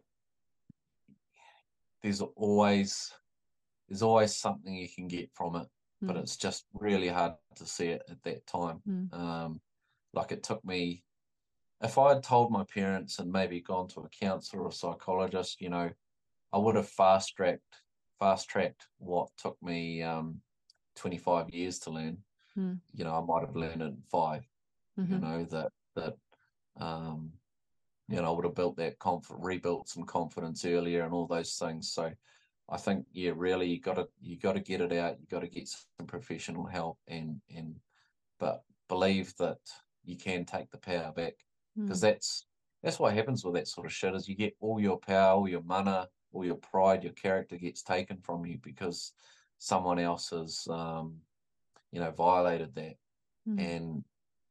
there's always there's always something you can get from it, but Mm, it's just really hard to see it at that time. mm, Um, like it took me. If I had told my parents and maybe gone to a counselor or a psychologist, you know, I would have fast tracked fast tracked what took me um, twenty-five years to learn. mm, You know, I might have learned it in five. You hmm. know that that um, you know I would have built that conf rebuilt some confidence earlier and all those things. So I think yeah, really you got to you got to get it out. You got to get some professional help and and but believe that you can take the power back because Mm, that's that's what happens with that sort of shit is you get all your power, all your mana, all your pride, your character gets taken from you because someone else has um, you know violated that mm, and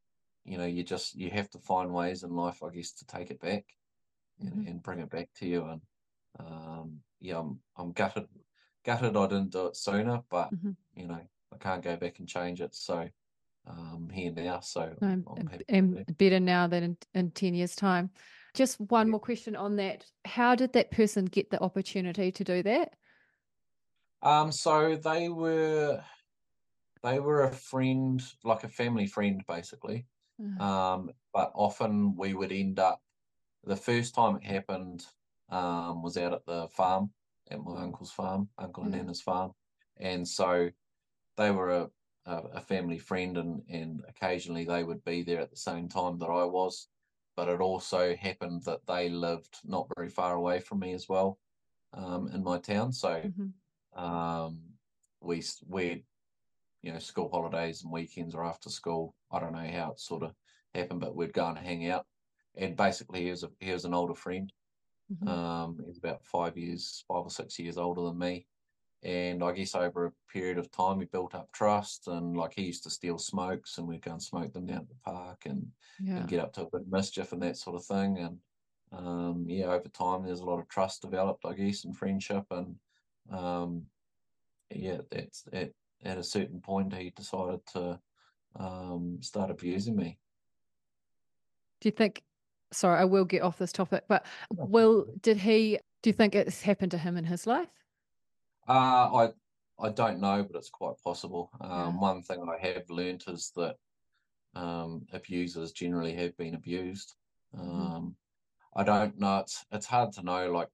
you know, you just you have to find ways in life, I guess, to take it back and, Mhm. and bring it back to you. And um, yeah, I'm I'm gutted gutted I didn't do it sooner, but Mhm. you know, I can't go back and change it. So um, here now, so Um, I'm happy and with that. better now than in, in ten years' time. Just one Yeah. more question on that. How did that person get the opportunity to do that? Um, so they were they were a friend, like a family friend, basically. Uh, Um, but often we would end up. The first time it happened um, was out at the farm, at my uncle's farm, Uncle and yeah. Nana's farm, and so they were a, a, a family friend, and and occasionally they would be there at the same time that I was. But it also happened that they lived not very far away from me as well, um, in my town. So Mhm. um, we we you know, school holidays and weekends or after school. I don't know how it sort of happened, but we'd go and hang out. And basically, he was a, he was an older friend. Mhm. Um, he's about five years, five or six years older than me. And I guess over a period of time, we built up trust. And like he used to steal smokes, and we'd go and smoke them down at the park and and Yeah. get up to a bit of mischief and that sort of thing. And um, yeah, over time, there's a lot of trust developed, I guess, and friendship. And um, yeah, that's at at a certain point he decided to um, start abusing me. Do you think, sorry, I will get off this topic, but Uh, will, did he, do you think it's happened to him in his life? I I don't know, but it's quite possible. Yeah. Um, one thing I have learnt is that um, abusers generally have been abused. Mhm. Um, I don't know. It's it's hard to know. Like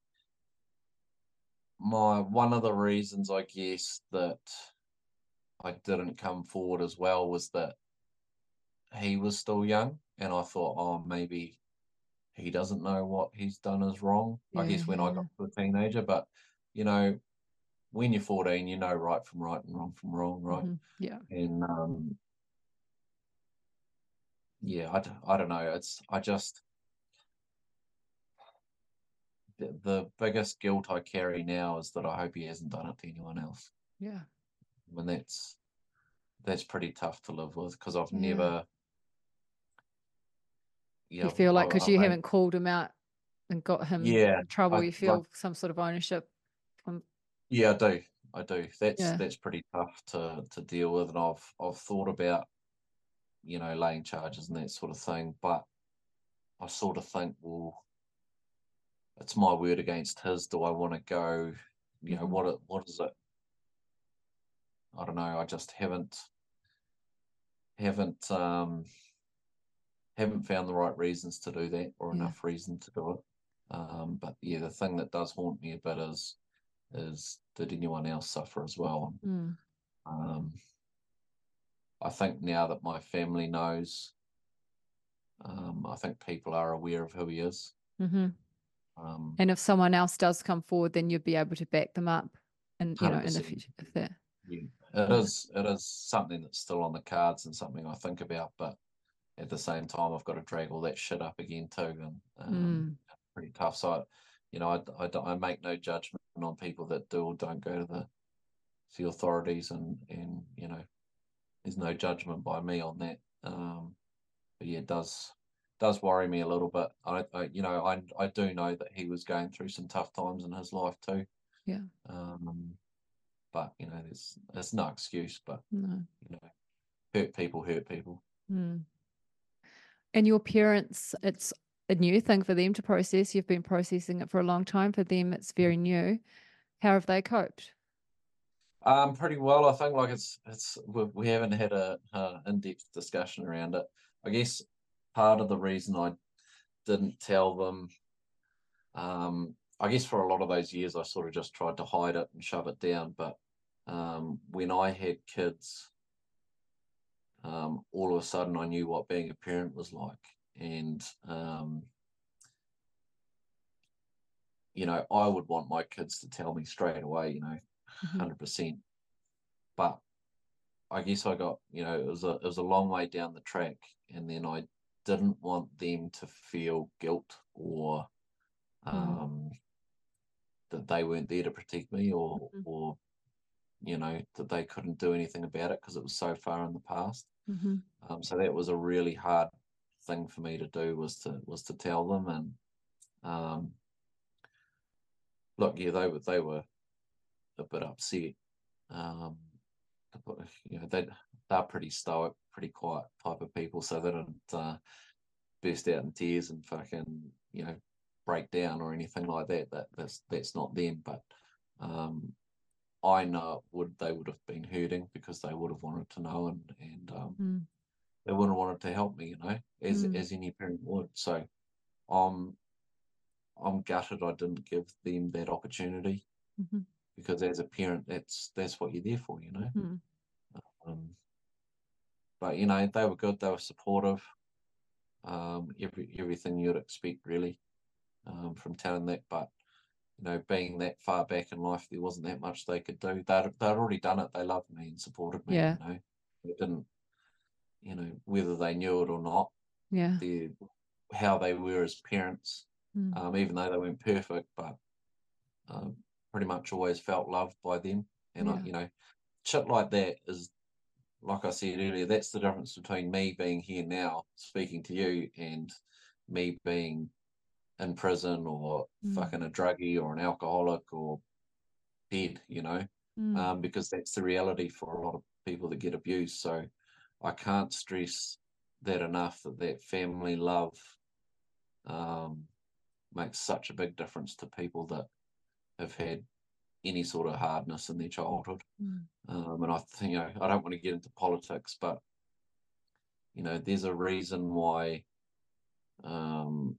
my one of the reasons I guess that I didn't come forward as well was that he was still young, and I thought, oh, maybe he doesn't know what he's done is wrong. I Yeah. guess when I Yeah. got to a teenager, but you know, when you're fourteen, you know right from right and wrong from wrong, right? Mhm. Yeah. And um, yeah, I, d- I don't know. It's I just the, the biggest guilt I carry now is that I hope he hasn't done it to anyone else. Yeah. I mean, that's that's pretty tough to live with because I've Yeah. never, You yeah, I've, feel like I, because I you made, haven't called him out and got him yeah, in trouble, I you like, feel some sort of ownership from, yeah, I do, I do. That's yeah. that's pretty tough to to deal with, and I've I've thought about, you know, laying charges and that sort of thing, but I sort of think, well, it's my word against his. Do I want to go? You know, Mhm. what it, what is it? I don't know. I just haven't haven't um haven't found the right reasons to do that or Yeah. enough reason to do it. Um, but yeah, the thing that does haunt me a bit is is did anyone else suffer as well? Mm. Um, I think now that my family knows, um, I think people are aware of who he is. Mhm. Um, And if someone else does come forward, then you'd be able to back them up and, you know, in the one hundred percent. future if that. Yeah. It Yeah. is it is something that's still on the cards and something I think about, but at the same time, I've got to drag all that shit up again too, and um, Mm. pretty tough. So, I, you know, I, I, don't- I make no judgment on people that do or don't go to the the authorities, and and you know, there's no judgment by me on that. Um, but yeah, it does does worry me a little bit. I, I you know, I I do know that he was going through some tough times in his life too. Yeah. Um, but you know, there's there's no excuse. But No. you know, hurt people hurt people. Mm. And your parents, it's a new thing for them to process. You've been processing it for a long time. For them, it's very new. How have they coped? Um, pretty well, I think. Like it's it's we, we haven't had a, a in-depth discussion around it. I guess part of the reason I didn't tell them, um, I guess for a lot of those years I sort of just tried to hide it and shove it down. But um, when I had kids, um, all of a sudden I knew what being a parent was like, and um, you know, I would want my kids to tell me straight away, you know, Hmm. hundred percent. But I guess I got, you know, it was a it was a long way down the track, and then I didn't want them to feel guilt or Mm. um, that they weren't there to protect me, or Hmm. or you know that they couldn't do anything about it because it was so far in the past. Hmm. Um, so that was a really hard thing for me to do was to was to tell them. And um, look, yeah, they were they were a bit upset. Um, you know, they they're pretty stoic, pretty quiet type of people, so they didn't uh, burst out in tears and fucking, you know, break down or anything like that. That that's that's not them. But um, I know it would they would have been hurting because they would have wanted to know, and and um, Mm. they would have wanted to help me, you know, as Mm. as any parent would. So I'm I'm gutted I didn't give them that opportunity, Mm-hmm. because as a parent, that's that's what you're there for, you know. Mm-hmm. Um, but you know, they were good. They were supportive. Um, every everything you'd expect, really, um, from telling that. But you know, being that far back in life, there wasn't that much they could do. They'd they'd already done it. They loved me and supported me. Yeah. You know, they didn't. You know, whether they knew it or not, Yeah. their how they were as parents, Mm. um, even though they weren't perfect, but um, pretty much always felt loved by them. And Yeah. I, you know, shit like that is, like I said earlier, that's the difference between me being here now speaking to you and me being in prison or Mm. fucking a druggie or an alcoholic or dead, you know, Mm. um, because that's the reality for a lot of people that get abused. So I can't stress that enough, that that family love um, makes such a big difference to people that have had any sort of hardness in their childhood. Mm. Um, and I think, you know, I don't want to get into politics, but you know, there's a reason why um,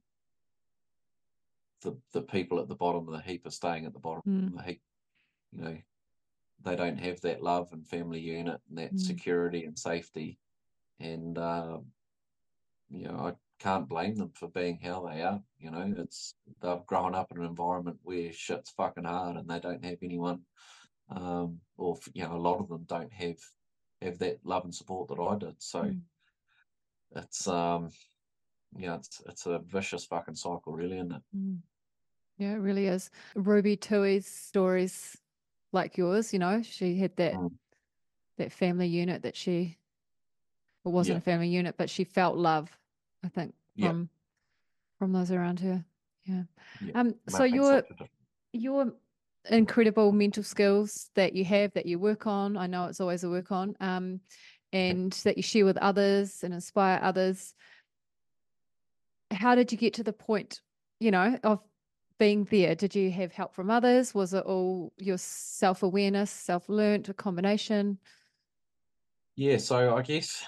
the the people at the bottom of the heap are staying at the bottom Mm. of the heap. You know, they don't have that love and family unit and that Mm. security and safety, and uh, you know, I can't blame them for being how they are. You know, it's they've grown up in an environment where shit's fucking hard, and they don't have anyone, um, or you know, a lot of them don't have have that love and support that I did. So Mm. it's um, yeah, it's it's a vicious fucking cycle, really, isn't it? Mm. Yeah, it really is. Ruby Tui's stories like yours, you know, she had that Mm. that family unit that she, it wasn't Yeah, a family unit, but she felt love, I think, yeah, from from those around her. Yeah. yeah. Um, so Makes your such a difference. your incredible mental skills that you have, that you work on, I know it's always a work on, um, and that you share with others and inspire others. How did you get to the point, you know, of being there? Did you have help from others? Was it all your self-awareness, self-learnt, a combination? Yeah, so I guess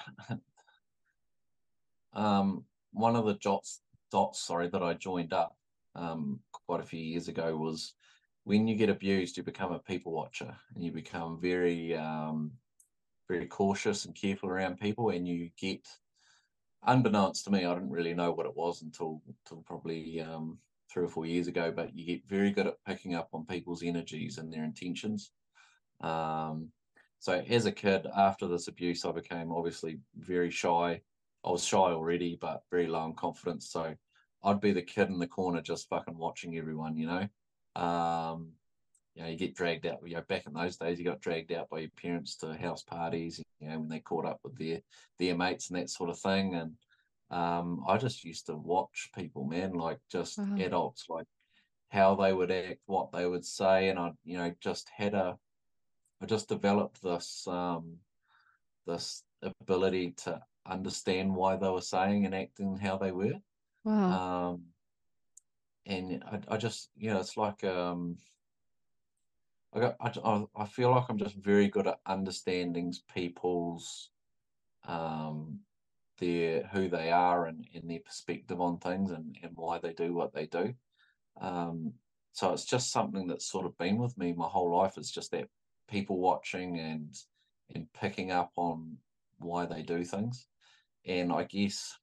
um, one of the dots, dots, sorry, that I joined up um, quite a few years ago was when you get abused, you become a people watcher and you become very, um, very cautious and careful around people, and you get, unbeknownst to me, I didn't really know what it was until, until probably um, three or four years ago, but you get very good at picking up on people's energies and their intentions. Um, so as a kid, after this abuse, I became obviously very shy. I was shy already, but very low in confidence. So I'd be the kid in the corner just fucking watching everyone, you know. Um, you know, you get dragged out. You know, back in those days, you got dragged out by your parents to house parties, you know, when they caught up with their their mates and that sort of thing. And um, I just used to watch people, man, like just Wow. adults, like how they would act, what they would say, and I, you know, just had a I just developed this um, this ability to understand why they were saying and acting how they were. Wow. Um, and I, I just, you know, it's like um, I got, I, I feel like I'm just very good at understanding people's um, their who they are and, and their perspective on things and, and why they do what they do. Um, so it's just something that's sort of been with me my whole life. It's just that people watching and and picking up on why they do things. And I guess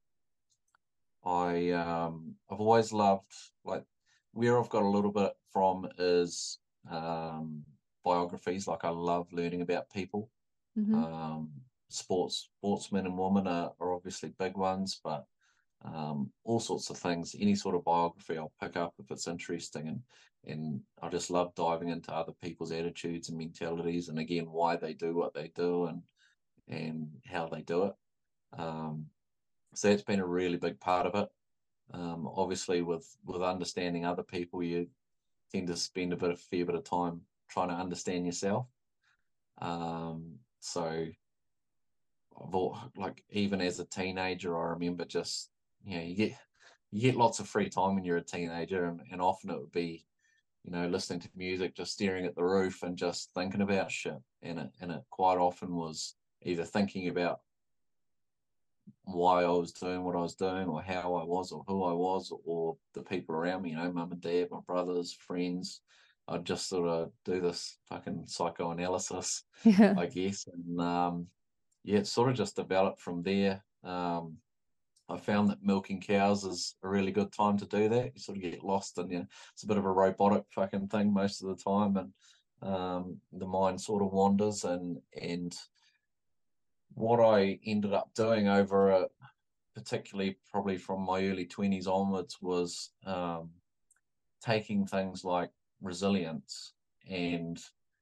I um, I've always loved, like, where I've got a little bit from is um, biographies. Like I love learning about people. Mm-hmm. Um, sports sportsmen and women are, are obviously big ones, but um, all sorts of things. Any sort of biography I'll pick up if it's interesting, and and I just love diving into other people's attitudes and mentalities, and again why they do what they do and and how they do it. Um, So that's been a really big part of it. Um, obviously, with with understanding other people, you tend to spend a bit of fair bit of time trying to understand yourself. Um, so, I've all, like even as a teenager, I remember just you know you get you get lots of free time when you're a teenager, and, and often it would be you know listening to music, just staring at the roof, and just thinking about shit. And it and it quite often was either thinking about why I was doing what I was doing, or how I was, or who I was, or the people around me, you know, mum and dad, my brothers, friends. I'd just sort of do this fucking psychoanalysis, Yeah. I guess. And um, yeah, it sort of just developed from there. Um, I found that milking cows is a really good time to do that. You sort of get lost in you. It's a bit of a robotic fucking thing most of the time, and um, the mind sort of wanders. And and what I ended up doing over a particularly probably from my early twenties onwards, was um, taking things like resilience and,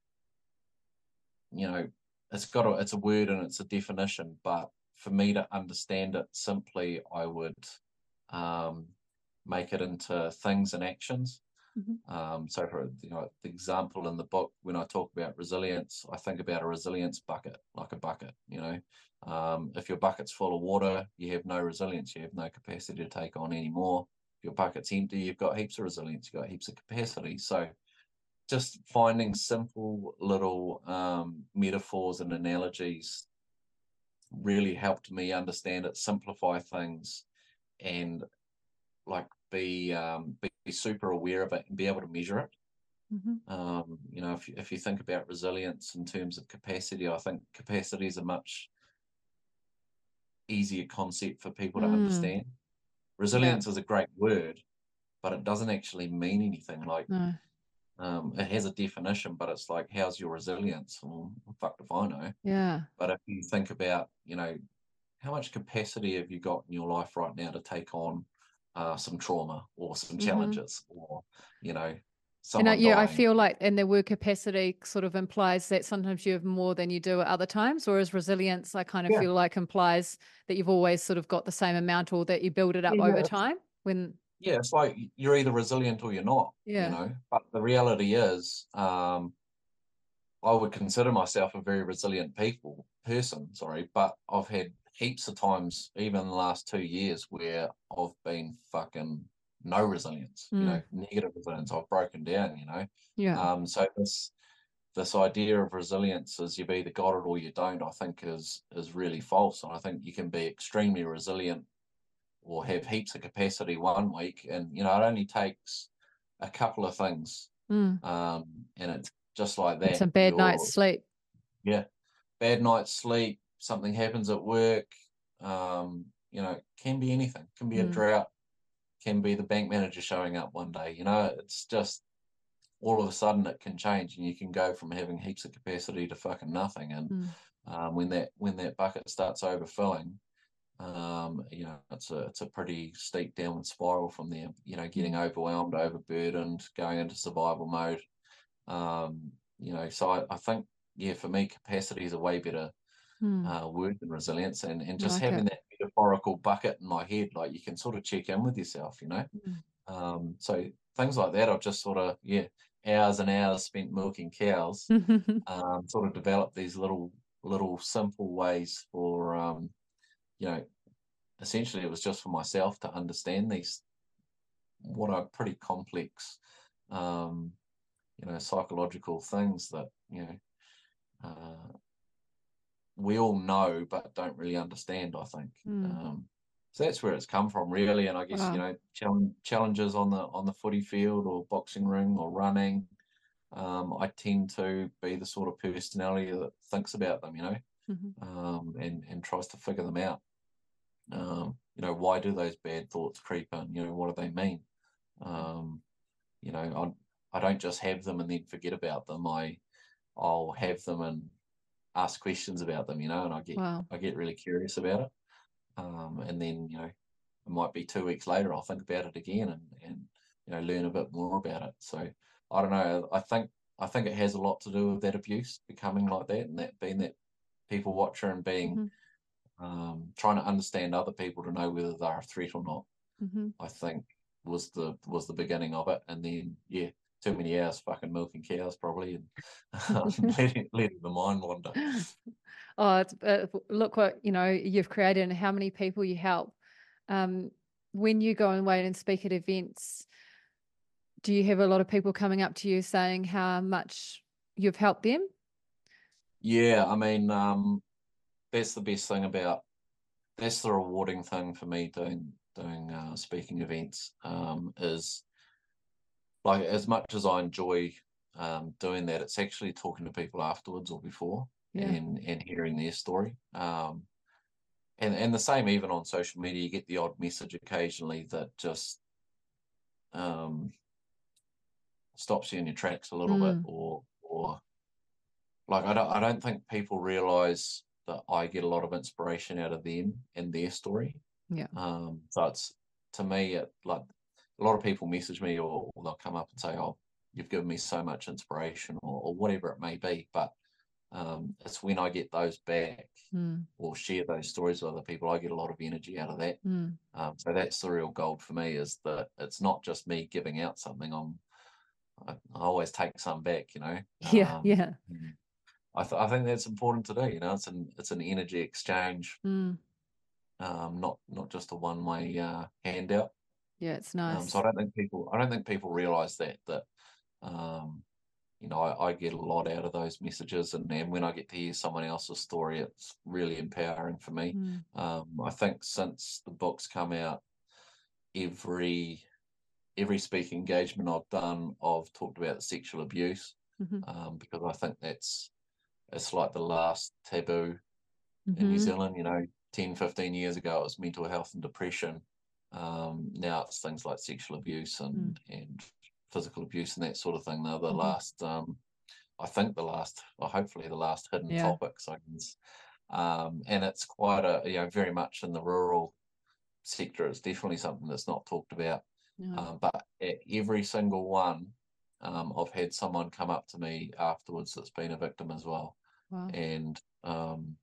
you know, it's got a, it's a word and it's a definition, but for me to understand it simply, I would um, make it into things and actions. Mm-hmm. Um, so, for you know, the example in the book, when I talk about resilience, I think about a resilience bucket, like a bucket. You know, um, if your bucket's full of water, you have no resilience. You have no capacity to take on any more. If your bucket's empty, you've got heaps of resilience. You've got heaps of capacity. So, just finding simple little um, metaphors and analogies really helped me understand it, simplify things, and like be um, be super aware of it and be able to measure it. Mm-hmm. Um, you know, if you, if you think about resilience in terms of capacity, I think capacity is a much easier concept for people to Mm. understand. Yeah. Resilience is a great word, but it doesn't actually mean anything. Like, No. um, it has a definition, but it's like, how's your resilience? Well, fucked if I know. Yeah. But if you think about, you know, how much capacity have you got in your life right now to take on uh, some trauma or some Mm-hmm. challenges, or, you know, And I, someone yeah, I dying? feel like, and the word capacity sort of implies that sometimes you have more than you do at other times, whereas resilience, I kind of Yeah. feel like implies that you've always sort of got the same amount or that you build it up over Yeah. time. When, Yeah, it's like you're either resilient or you're not, you yeah. know. But the reality is, um, I would consider myself a very resilient people person, sorry, but I've had heaps of times, even in the last two years, where I've been fucking no resilience, you know, Mm. negative resilience. I've broken down, you know. Yeah. Um, so this this idea of resilience is you've either got it or you don't, I think is is really false. And I think you can be extremely resilient or have heaps of capacity one week, and you know it only takes a couple of things, Mm. um, and it's just like And that. some bad nights You're sleep. yeah, bad night's sleep, something happens at work, um, you know, can be anything, can be a Mm. drought, can be the bank manager showing up one day. You know, it's just all of a sudden it can change, and you can go from having heaps of capacity to fucking nothing. And Mm. um, when that when that bucket starts overfilling, um, you know, it's a it's a pretty steep downward spiral from there. You know, getting Mm. overwhelmed, overburdened, going into survival mode. Um, you know, so I, I think yeah, for me, capacity is a way better Mm. uh, word than resilience, and and I just like having it. that metaphorical bucket in my head, like you can sort of check in with yourself. You know, Mm. um, so things like that, I've just sort of yeah, hours and hours spent milking cows. Um, sort of developed these little little simple ways for um, you know essentially it was just for myself to understand these what are pretty complex um, you know psychological things that you know uh, we all know but don't really understand, I think. Mm. um, so that's where it's come from really, and I guess you Wow. know challenge, challenges on the on the footy field or boxing ring or running, um, I tend to be the sort of personality that thinks about them, you know, Mm-hmm. um, and and tries to figure them out. Um, you know, why do those bad thoughts creep in? You know, what do they mean? Um, you know, I I don't just have them and then forget about them. I I'll have them and ask questions about them. You know, and I get Wow. I get really curious about it. Um, and then you know, it might be two weeks later I'll think about it again and and you know learn a bit more about it. So I don't know. I think I think it has a lot to do with that abuse, becoming like that, and that being that people watcher and being Mm-hmm. um, trying to understand other people to know whether they're a threat or not, Mm-hmm. I think was the was the beginning of it. And then yeah, too many hours fucking milking cows probably, and letting, letting the mind wander. Oh, it's, uh, look what, you know, you've created and how many people you help. Um, when you go away and speak at events, do you have a lot of people coming up to you saying how much you've helped them? Yeah, I mean, um, that's the best thing about, that's the rewarding thing for me doing doing uh, speaking events, um, is like as much as I enjoy um, doing that, it's actually talking to people afterwards or before Yeah. and and hearing their story. Um, and and the same even on social media, you get the odd message occasionally that just um, stops you in your tracks a little bit, Mm. or or like I don't I don't think people realize that I get a lot of inspiration out of them and their story. Yeah. Um, so it's, to me, it like a lot of people message me, or, or they'll come up and say, "Oh, you've given me so much inspiration," or, or whatever it may be. But um, it's when I get those back Mm. or share those stories with other people, I get a lot of energy out of that. Mm. Um, so that's the real gold for me, is that it's not just me giving out something. I'm I, I always take some back, you know. Yeah. Um, Yeah. I, th- I think that's important to do. You know, it's an it's an energy exchange, Mm. um, not not just a one way uh, handout. Yeah. It's Um, so I nice. don't think people I don't think people realise that that um, you know I, I get a lot out of those messages, and, and when I get to hear someone else's story, it's really empowering for me. Mm. Um, I think since the book's come out, every every speaking engagement I've done, I've talked about sexual abuse, Mm-hmm. um, because I think that's it's like the last taboo in New Mm-hmm. Zealand. You know, ten, fifteen years ago, it was mental health and depression. Um, now it's things like sexual abuse Mm. and, and physical abuse and that sort of thing. They're the Mm-hmm. last, um, I think the last, or hopefully the last hidden Yeah. topics. I guess. Um, and it's quite a, you know, very much in the rural sector. It's definitely something that's not talked about. Yeah. Um, but at every single one, um, I've had someone come up to me afterwards that's been a victim as well. Wow. And, um,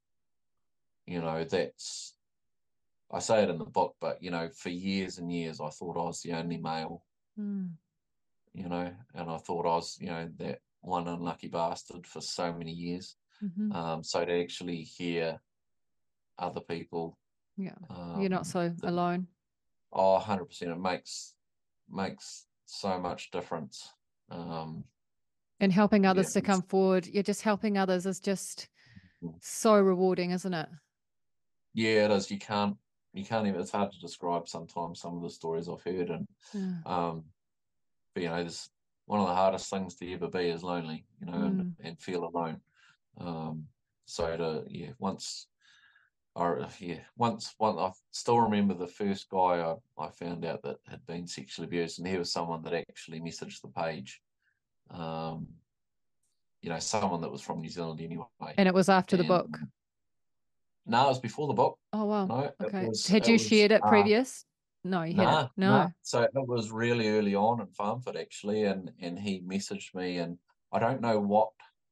you know, that's, I say it in the book, but, you know, for years and years, I thought I was the only male, Mm. you know, and I thought I was, you know, that one unlucky bastard for so many years. Mm-hmm. Um, so to actually hear other people, Yeah. You're not um, so that, alone. oh, one hundred percent, it makes, makes so much difference. Um, And helping yeah, others to come forward. You're just helping others is just mm, so rewarding, isn't it? yeah, it is. You can't, you can't even, it's hard to describe sometimes some of the stories I've heard. And, Yeah. um, but, you know, there's one of the hardest things to ever be is lonely, you know, and, Mm. and feel alone. Um, so to, yeah, once, or yeah, once, one, I still remember the first guy I, I found out that had been sexually abused, and he was someone that actually messaged the page. Um, you know, someone that was from New Zealand anyway. And it was after the And book. no, it was before the book. Oh, wow. No, it Okay. was, Had it you was, shared it uh, previous? No, you hadn't. nah, nah. No. So it was really early on in Farmford actually, and and he messaged me, and I don't know what,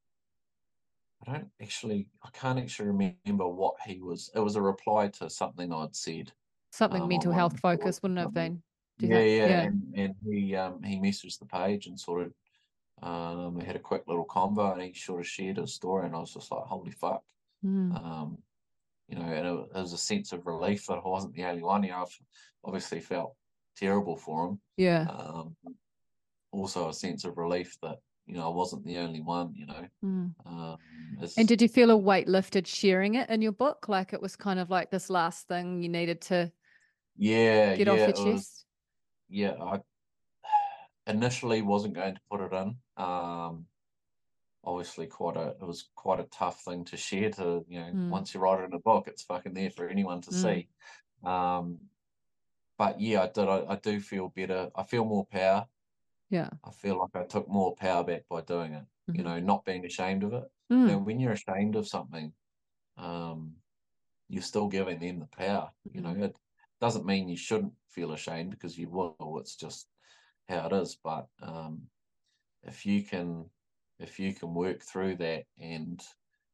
I don't actually, I can't actually remember what he was. It was a reply to something I'd said Something um, on mental one of health the stories focus, or wouldn't it have something. been? Do you Yeah, think? yeah, Yeah. and and he um he messaged the page and sort of um had a quick little convo, and he sort of shared his story, and I was just like, holy fuck. Mm. Um, you know, and it, it was a sense of relief that I wasn't the only one. You know, I've obviously felt terrible for him. Yeah. Um, also a sense of relief that, you know, I wasn't the only one, you know. Mm. Um, And it's, did you feel a weight lifted sharing it in your book? Like it was kind of like this last thing you needed to yeah, get off yeah, your it was, chest? yeah, I initially wasn't going to put it in. Um, obviously quite a, it was quite a tough thing to share to, you know, Mm. once you write it in a book, it's fucking there for anyone to Mm. see. Um, but yeah, I did, I, I do feel better. I feel more power. Yeah. I feel like I took more power back by doing it, you Mm-hmm. know, not being ashamed of it. You know, Mm. when you're ashamed of something, um, you're still giving them the power. You know, Mm. it doesn't mean you shouldn't feel ashamed, because you will. It's just how it is. But um, if you can, if you can work through that and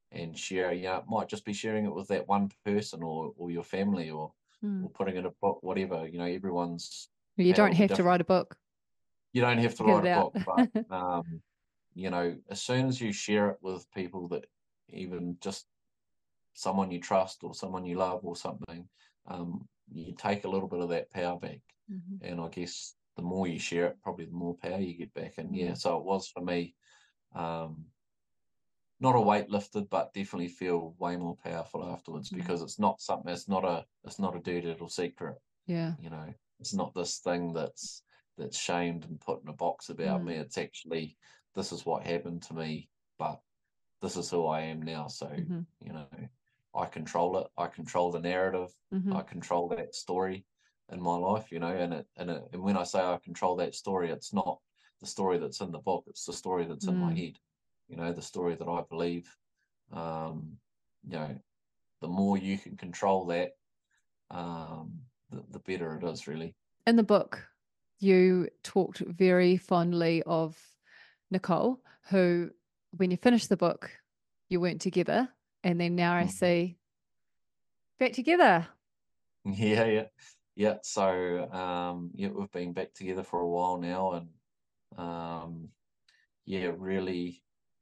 and share. You know, it might just be sharing it with that one person or or your family or Mm. or putting it in a book, whatever. You know, everyone's You don't paths are have to different. write a book You don't have to to get write it a out. book, but um, you know, as soon as you share it with people that even just someone you trust or someone you love or something, um, you take a little bit of that power back. Mhm. And I guess the more you share it, probably the more power you get back. And yeah, Mm. so it was for me. Um, not a weight lifted, but definitely feel way more powerful afterwards Mm. because it's not something. It's not a. It's not a dirty little secret. Yeah. You know, it's not this thing that's that's shamed and put in a box about Mm. me. It's actually this is what happened to me, but this is who I am now. So Mhm. you know, I control it. I control the narrative. I Mhm. control that story in my life. You know, and it and it, and when I say I control that story, it's not the story that's in the book. It's the story that's in my Mm. head. You know, the story that I believe. Um, you know, the more you can control that, um, the, the better it is, really. In the book, you talked very fondly of Nicole, who, when you finished the book, you weren't together, and then now I Mhm. see back together. Yeah, yeah, yeah. So, um, yeah, we've been back together for a while now, and um, yeah, really,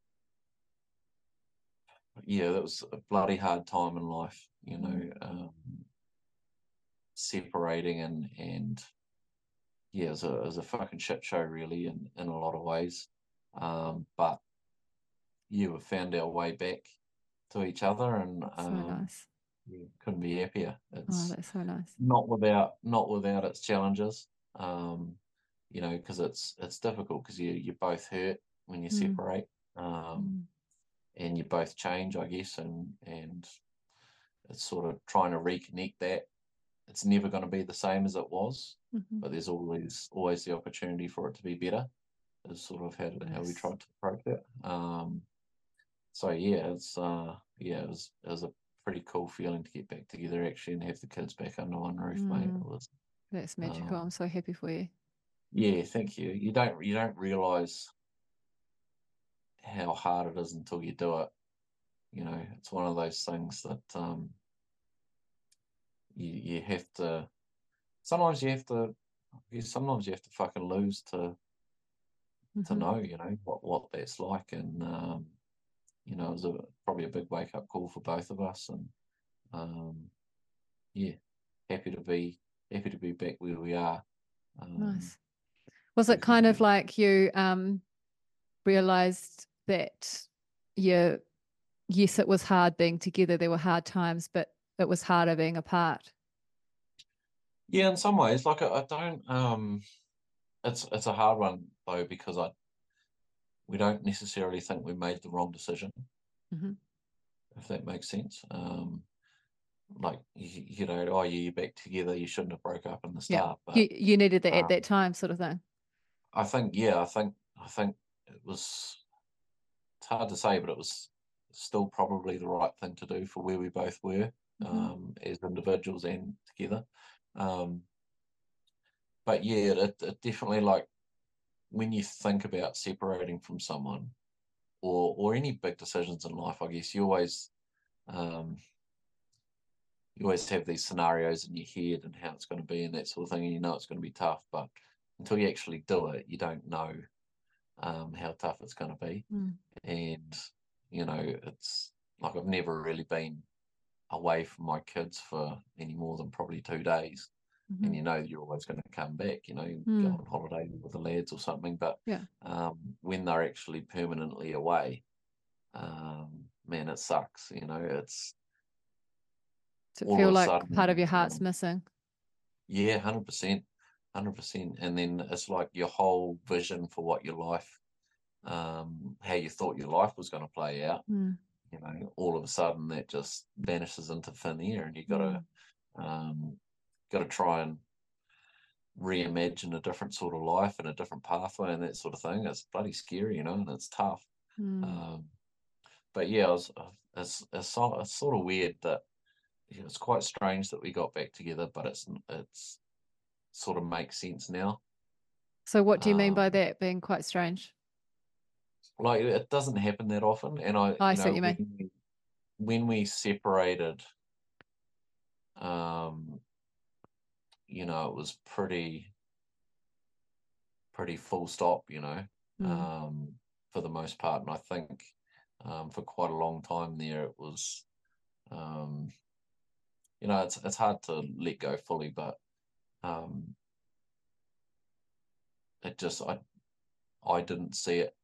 yeah, that was a bloody hard time in life, you know, Mm. um, separating and and yeah, it was a it was a fucking shit show, really, in in a lot of ways. Um, but yeah, we found our way back to each other, and So um, nice. yeah, couldn't be happier. Oh, It's that's so nice. not without not without its challenges, um, you know, because it's it's difficult because you you both hurt when you Mm. separate, um, Mm. and you both change, I guess, and and it's sort of trying to reconnect that. It's never going to be the same as it was, Mhm. but there's always always the opportunity for it to be better. Is sort of how how we Yes. tried to approach it. Um, so yeah, it's uh yeah, it was it was a pretty cool feeling to get back together actually and have the kids back under one roof, mate. It Mm. was That's magical. um I'm so happy for you. yeah, thank you. You don't you don't realize how hard it is until you do it. You know, it's one of those things that um you you have to sometimes you have to you sometimes you have to fucking lose to to Mhm. know, you know, what what that's like and um you know, it was a probably a big wake up call for both of us and um yeah, happy to be happy to be back where we are. Um, Nice. Was it kind of definitely. like you um realized that you yes, it was hard being together. There were hard times, but it was harder being apart. Yeah, in some ways, like I, I don't. Um, it's it's a hard one though because I we don't necessarily think we made the wrong decision, Hmm. if that makes sense. Um, like you, you know, oh yeah, you're back together. You shouldn't have broke up in the Yeah. start, but You you needed that at um, that time, sort of thing. I think yeah, I think I think it was. It's hard to say, but it was still probably the right thing to do for where we both were Hmm. um, as individuals and together. Um, but yeah, it, it definitely like when you think about separating from someone or or any big decisions in life, I guess you always um, you always have these scenarios in your head and how it's going to be and that sort of thing, and you know it's going to be tough, but until you actually do it, you don't know um, how tough it's going to be. Mm. And you know, it's like I've never really been away from my kids for any more than probably two days. Hmm. And you know you're always going to come back, you know, go Mm. on holiday with the lads or something. But Yeah. um, when they're actually permanently away, um, man, it sucks. You know, it's Does it all feel of a like part of sudden, your heart's um, missing? yeah, hundred percent, hundred percent. And then it's like your whole vision for what your life, um, how you thought your life was going to play out. Mm. You know, all of a sudden that just vanishes into thin air, and you got to Mm. um, got to try and reimagine a different sort of life and a different pathway and that sort of thing. It's bloody scary, you know, and it's tough. Mm. Um, but yeah, it was, it's, it's, so- it's sort of weird that you know, it's quite strange that we got back together, but it's it's sort of makes sense now. So what do you mean Um, by that being quite strange? like it doesn't happen that often, and I, I you see know, what you when mean. we, when we separated, um, you know, it was pretty, pretty full stop, you know, Mm. um, for the most part. And I think um, for quite a long time there, it was, um, you know, it's it's hard to let go fully, but um, it just I I didn't see it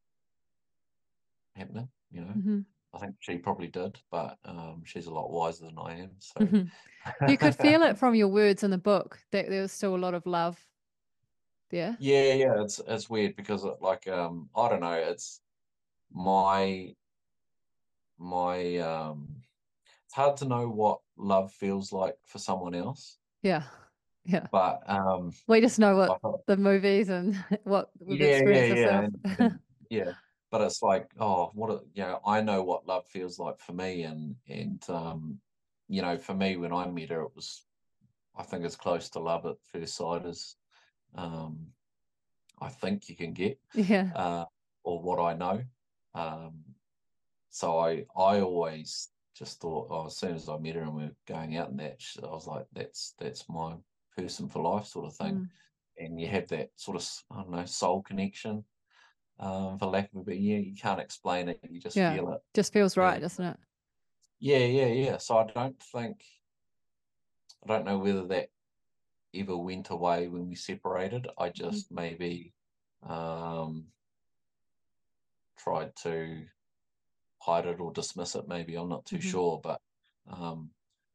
happening, you know. Mm-hmm. I think she probably did, but um, she's a lot wiser than I am. So Mm-hmm. You could feel it from your words in the book that there was still a lot of love there. yeah, yeah, it's it's weird because it, like um I don't know, it's my my um it's hard to know what love feels like for someone else, Yeah. Yeah. but um We just know what I thought, the movies and what we've yeah, yeah, experienced yeah, ourselves. and, and yeah, but it's like, oh, what a, you know, I know what love feels like for me, and and um you know, for me when I met her, it was, I think, as close to love at first sight as um I think you can get, Yeah. uh, or what I know. Um, so I I always just thought, oh, as soon as I met her and we were going out and that, I was like, that's that's my person for life, sort of thing. Mm. And you have that sort of, I don't know, soul connection, um, for lack of a bit. Yeah, you can't explain it, you just Yeah. feel it. Just feels right, And doesn't it? yeah, yeah, yeah. So I don't think, I don't know whether that ever went away when we separated. I Mhm. just maybe um, tried to hide it or dismiss it. Maybe I'm not too Mhm. sure, but um,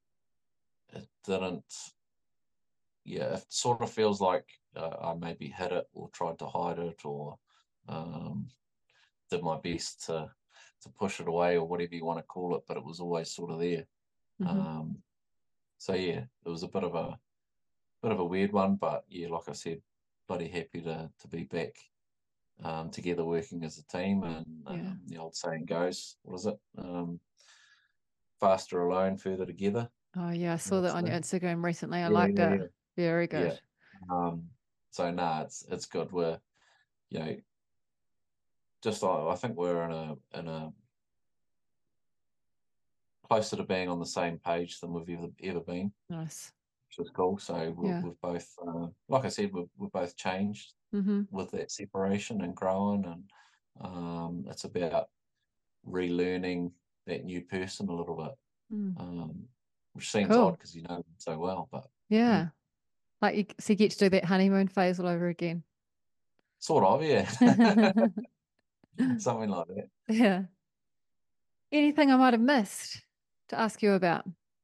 it didn't. Yeah, it sort of feels like uh, I maybe hid it or tried to hide it, or um, did my best to to push it away, or whatever you want to call it. But it was always sort of there. Mhm. Um, so yeah, it was a bit of a bit of a weird one, but yeah, like I said, bloody happy to to be back um, together working as a team. And Yeah. um, the old saying goes, what is it? Um, faster alone, further together. Oh yeah, I saw that That's on your the, Instagram recently. I yeah, liked yeah, it. yeah, Very yeah. good. Um, so nah, it's it's good. We're, you know, just I, I think we're in a in a closer to being on the same page than we've ever ever been, Nice. which is cool. So we're, Yeah. we've both, uh, like I said, we've we've both changed Mm-hmm. with that separation and growing, and um, it's about relearning that new person a little bit, Mm. um, which seems odd Cool. because you know them so well, but yeah, Yeah. Like you, so you get to do that honeymoon phase all over again. sort of, yeah, something like that. Yeah. Anything I might have missed to ask you about?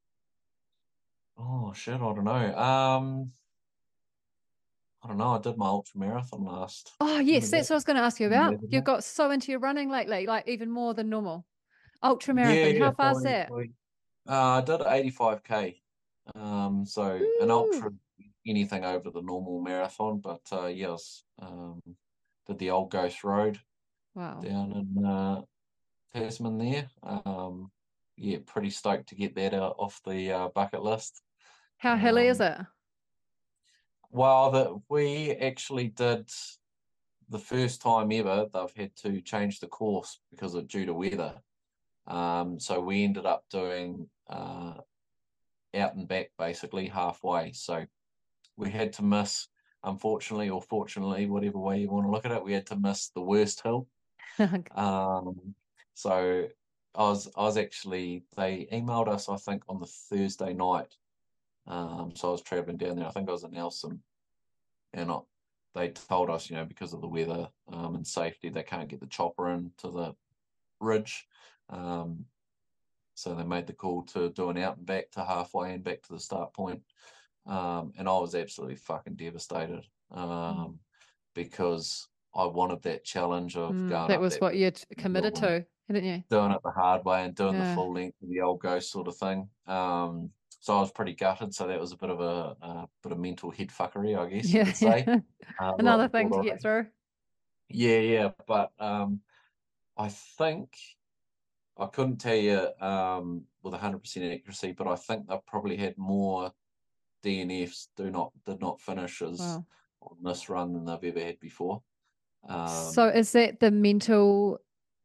Oh shit, I don't know. Um, I don't know. I did my ultra marathon last. Oh, When yes, was that's that? what I was going to ask you Yeah, about. You got so into your running lately, like even more than normal. Ultra yeah, marathon, yeah. how So far's we, that? we uh, I did eighty-five k. Um, so an Woo! ultra, anything over the normal marathon, but uh, yes, um, did the old Ghost Road Wow. down in uh, Tasman there. Um, yeah, pretty stoked to get that out off the uh, bucket list. How hilly is Um, it? well, the, we actually did the first time ever they've had to change the course because of due to weather. Um, so we ended up doing uh, out and back basically halfway. So we had to miss, unfortunately or fortunately, whatever way you want to look at it, we had to miss the worst hill. Um, so I was I was actually, they emailed us I think on the Thursday night. Um, so I was traveling down there. I think I was in Nelson, and I, they told us, you know, because of the weather um, and safety, they can't get the chopper in to the ridge. Um, so they made the call to do an out and back to halfway and back to the start point. Um, and I was absolutely fucking devastated um, because I wanted that challenge of Mm, going that up was that what you'd hill committed and to, hadn't you? doing it the hard way and doing the Yeah. full length of the old ghost sort of thing. Um, so I was pretty gutted. So that was a bit of a, a bit of mental head fuckery, I guess you Yeah. could say. Uh, right Another before thing the to get race. through. Yeah, yeah. But um, I think I couldn't tell you um, with one hundred percent accuracy, but I think they've probably had more D N Fs do not did not finish as Wow. on this run than they've ever had before. So Um, is that the mental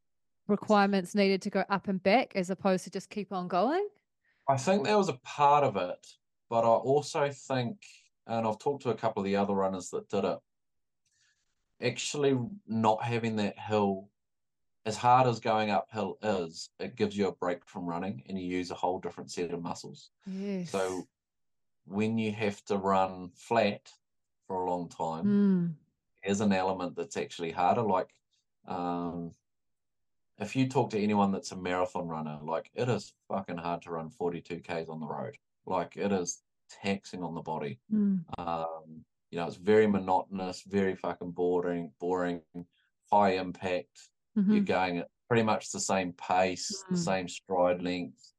requirements needed to go up and back as opposed to just keep on going? I think that was a part of it, but I also think, and I've talked to a couple of the other runners that did it, actually not having that hill, as hard as going uphill is, it gives you a break from running and you use a whole different set of muscles. Yes. So when you have to run flat for a long time, mm. there's an element that's actually harder. Like, um, if you talk to anyone that's a marathon runner, like, it is fucking hard to run forty-two Ks on the road. Like, it is taxing on the body. Mm. Um, you know, it's very monotonous, very fucking boring, boring, high impact. Mm-hmm. You're going at pretty much the same pace, Mm. the same stride length.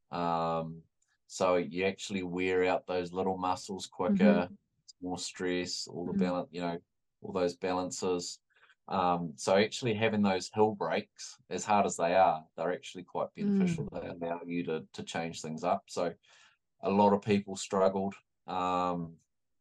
Um, so you actually wear out those little muscles quicker, Mm-hmm. more stress, all the Mm. balance, you know, all those balances. Um, so actually having those hill breaks, as hard as they are, they're actually quite beneficial. Mm. They allow you to to change things up. So a lot of people struggled um,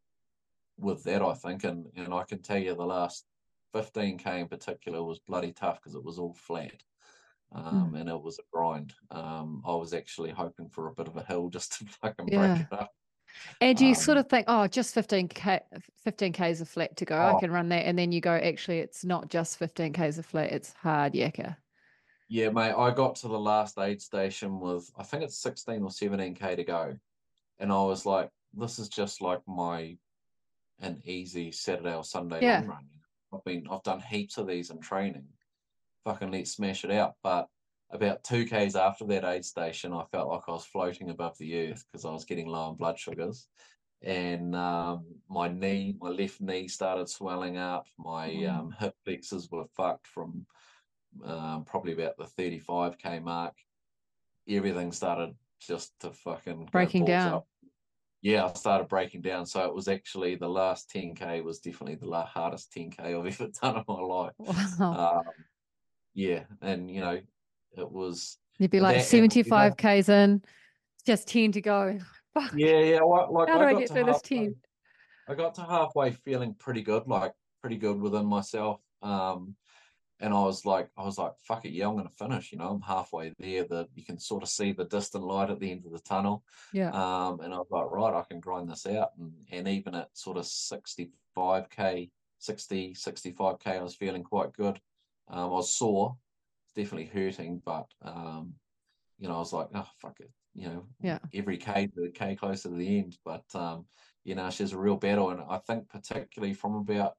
with that, I think, and and I can tell you the last fifteen K in particular was bloody tough because it was all flat. Um, Mm. and it was a grind. Um, I was actually hoping for a bit of a hill just to fucking break Yeah. it up. And do you sort Um, of think, oh, just fifteen K, fifteen Ks of flat to go, I oh, can run that. And then you go, actually, it's not just fifteen Ks of flat, it's hard yakka. yeah, mate, I got to the last aid station with, I think it's sixteen or seventeen K to go. And I was like, this is just like my, an easy Saturday or Sunday Yeah. long run. I've been, I've done heaps of these in training. Fucking let's smash it out. But about two Ks after that aid station, I felt like I was floating above the earth because I was getting low on blood sugars. And um, my knee, my left knee started swelling up. My Mm. um, hip flexors were fucked from um, probably about the thirty-five K mark. Everything started just to fucking go Breaking balls down. up. Yeah, I started breaking down. So it was actually the last ten K was definitely the hardest ten K I've ever done in my life. Wow. Um, yeah, and you know, it was You'd be like that, and you know, seventy-five Ks in, just ten to go. Fuck. yeah, yeah. Like, like How do I I got get to through this halfway. ten? I got to halfway feeling pretty good, like pretty good within myself. Um, and I was like, I was like, fuck it, yeah, I'm gonna finish. You know, I'm halfway there. That you can sort of see the distant light at the end of the tunnel. Yeah. Um, and I was like, right, I can grind this out. And and even at sort of sixty-five K, sixty, sixty-five K, I was feeling quite good. Um, I was sore, definitely hurting, but um, you know, I was like, oh fuck it, you know, Yeah. every K the K closer to the end. But um, you know, she's a real battle, and I think particularly from about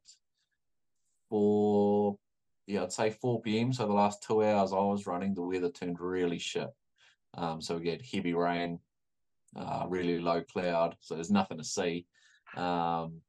four, yeah, I'd say four P M. So the last two hours I was running, the weather turned really shit. Um, so we get heavy rain, uh, really low cloud, so there's nothing to see. Um,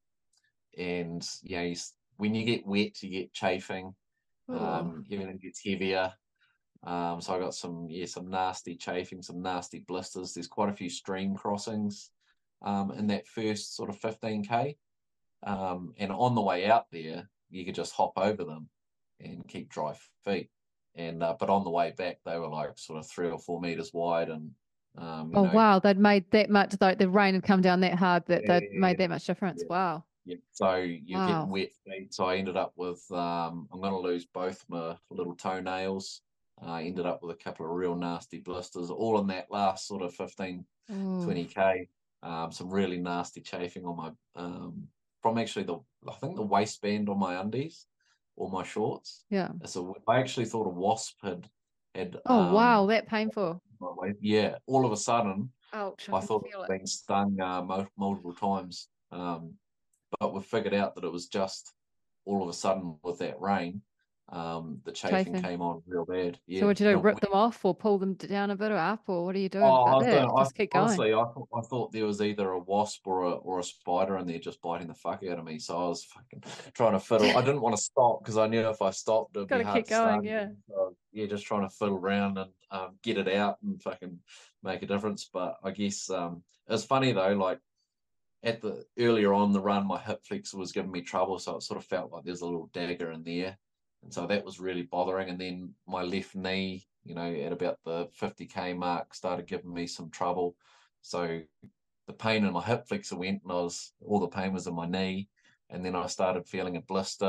and you know, you, when you get wet, you get chafing. Oh. Um, everything gets heavier. Um, so I got some, yeah, some nasty chafing, some nasty blisters. There's quite a few stream crossings um, in that first sort of fifteen K. Um, and on the way out there, you could just hop over them and keep dry feet. And uh, but on the way back, they were like sort of three or four meters wide, and um, you Oh, know, wow. They'd made that much, though. The rain had come down that hard that yeah, they'd made that much difference. yeah, Wow. yeah. So you're getting Wow. wet feet. So I ended up with um, I'm going to lose both my little toenails. I ended up with a couple of real nasty blisters, all in that last sort of fifteen, Oh, twenty K. Um, some really nasty chafing on my, um, from actually the, I think the waistband on my undies or my shorts. yeah. So I actually thought a wasp had, had, Oh, wow. um, That painful. my waist. Yeah, all of a sudden, Ouch. I I can thought feel I'd it. been stung uh, mo- multiple times. Um, but we figured out that it was just all of a sudden with that rain, um, the chafing Chafing. came on real bad. So Yeah, what'd you and do? it Rip went. them off or pull them down a bit or up, or what are you doing Oh, I about was doing. that? I Just keep going. honestly, I thought I thought there was either a wasp or a or a spider in there just biting the fuck out of me. So I was fucking trying to fiddle. I didn't want to stop because I knew if I stopped, it'd be Gotta hard keep to start going. Yeah. again. So yeah, just trying to fiddle around and um, get it out and fucking make a difference. But I guess um, it was funny though. Like at the earlier on the run, my hip flexor was giving me trouble, so it sort of felt like there's a little dagger in there, and so that was really bothering. And then my left knee, you know, at about the fifty K mark, started giving me some trouble. So the pain in my hip flexor went, and I was all the pain was in my knee, and then I started feeling a blister.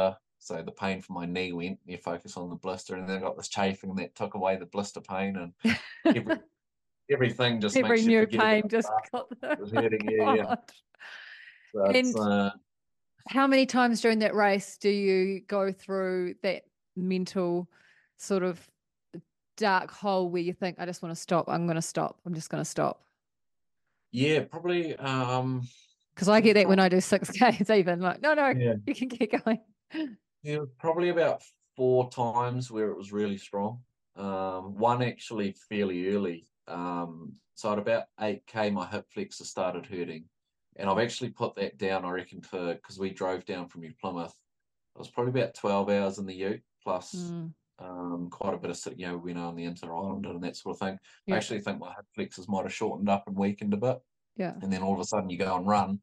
So the pain from my knee went, you focus on the blister, and then I got this chafing that took away the blister pain, and every, everything just Every makes you new forget pain about just that. got It the was oh hurting, yeah, yeah. God. So it's, And uh, how many times during that race do you go through that mental sort of dark hole where you think, I just want to stop, I'm going to stop, I'm just going to stop? yeah, probably. Um, Because I it was get that when probably I do six Ks even, like, no, no, yeah, you can keep going. yeah, probably about four times where it was really strong. Um, one actually fairly early. Um, so at about eight K, my hip flexor started hurting. And I've actually put that down, I reckon, for because we drove down from New Plymouth. It was probably about twelve hours in the ute, plus Mm, um, quite a bit of, sit- you know, we went on the inter island and that sort of thing. I yeah, actually think my hip flexors might have shortened up and weakened a bit. yeah. And then all of a sudden you go and run.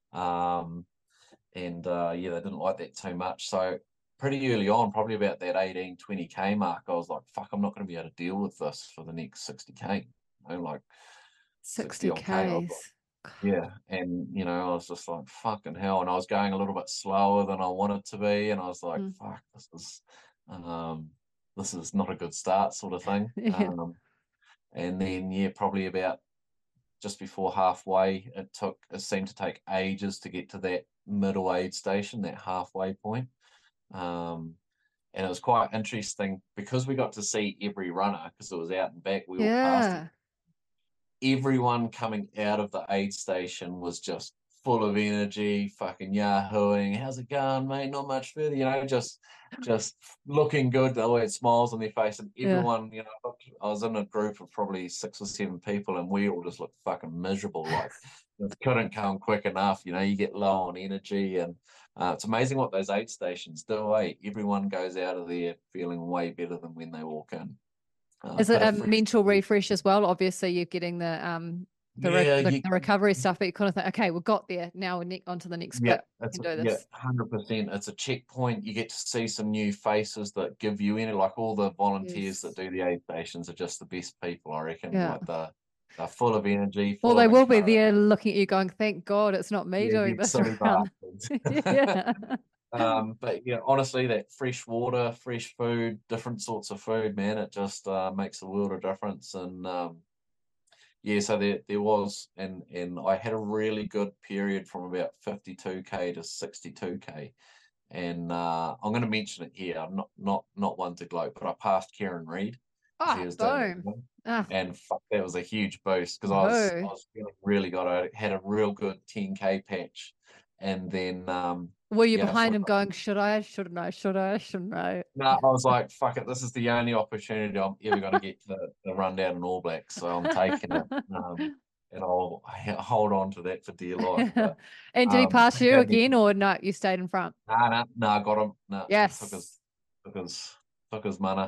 Um, and uh, yeah, they didn't like that too much. So pretty early on, probably about that eighteen, twenty K mark, I was like, fuck, I'm not going to be able to deal with this for the next sixty K. You know, like sixty sixty odd K. I was like, Ks. yeah. And, you know, I was just like, fucking hell. And I was going a little bit slower than I wanted to be. And I was like, Mm. fuck, this is, um, this is not a good start sort of thing. Yeah. Um, and then, yeah, probably about just before halfway, it took, it seemed to take ages to get to that middle aid station, that halfway point. Um, and it was quite interesting because we got to see every runner because it was out and back. We all passed it. Yeah. Everyone coming out of the aid station was just full of energy, fucking yahooing. How's it going, mate? Not much further, you know, just just looking good. The way it smiles on their face, and Yeah. everyone, you know, I was in a group of probably six or seven people, and we all just looked fucking miserable. Like it couldn't come quick enough. You know, you get low on energy, and uh, it's amazing what those aid stations do. Eh? Everyone goes out of there feeling way better than when they walk in. Uh, Is it bit a of fresh. mental refresh as well? Obviously, you're getting the um the re Yeah, the, you the recovery stuff, but you kind of think, okay, we got there. Now we're ne on to the next Yeah, bit. We it's can a, do yeah, this. one hundred percent. It's a checkpoint. You get to see some new faces that give you any, like all the volunteers that Yes. do the aid stations are just the best people, I reckon. Yeah. Like they're, they're full of energy, Well, full they of will be encouragement. there looking at you going, thank God it's not me Yeah, doing you this silly around. bastards. Yeah. Um, but yeah, honestly, that fresh water, fresh food, different sorts of food, man, it just uh, makes a world of difference. And um, yeah, so there there was, and and I had a really good period from about fifty-two K to sixty-two K. And uh, I'm going to mention it here. I'm not not not one to gloat, but I passed Kieran Reid because he Ah, was doing boom. it, Ah, and fuck, that was a huge boost because I was I woohoo. was feeling really good. I had a real good ten K patch, and then um, Were you yeah, behind for, him going, should I, shouldn't I, should I, shouldn't I? no, I was like, fuck it, this is the only opportunity I'm ever going to get to, to run down an All Blacks, so I'm taking it. Um, and I'll hold on to that for dear life. But And did he um, pass he you gave me again or no, you stayed in front? nah, nah, nah, I got him. Nah, took his, Yes. took his, took his mana.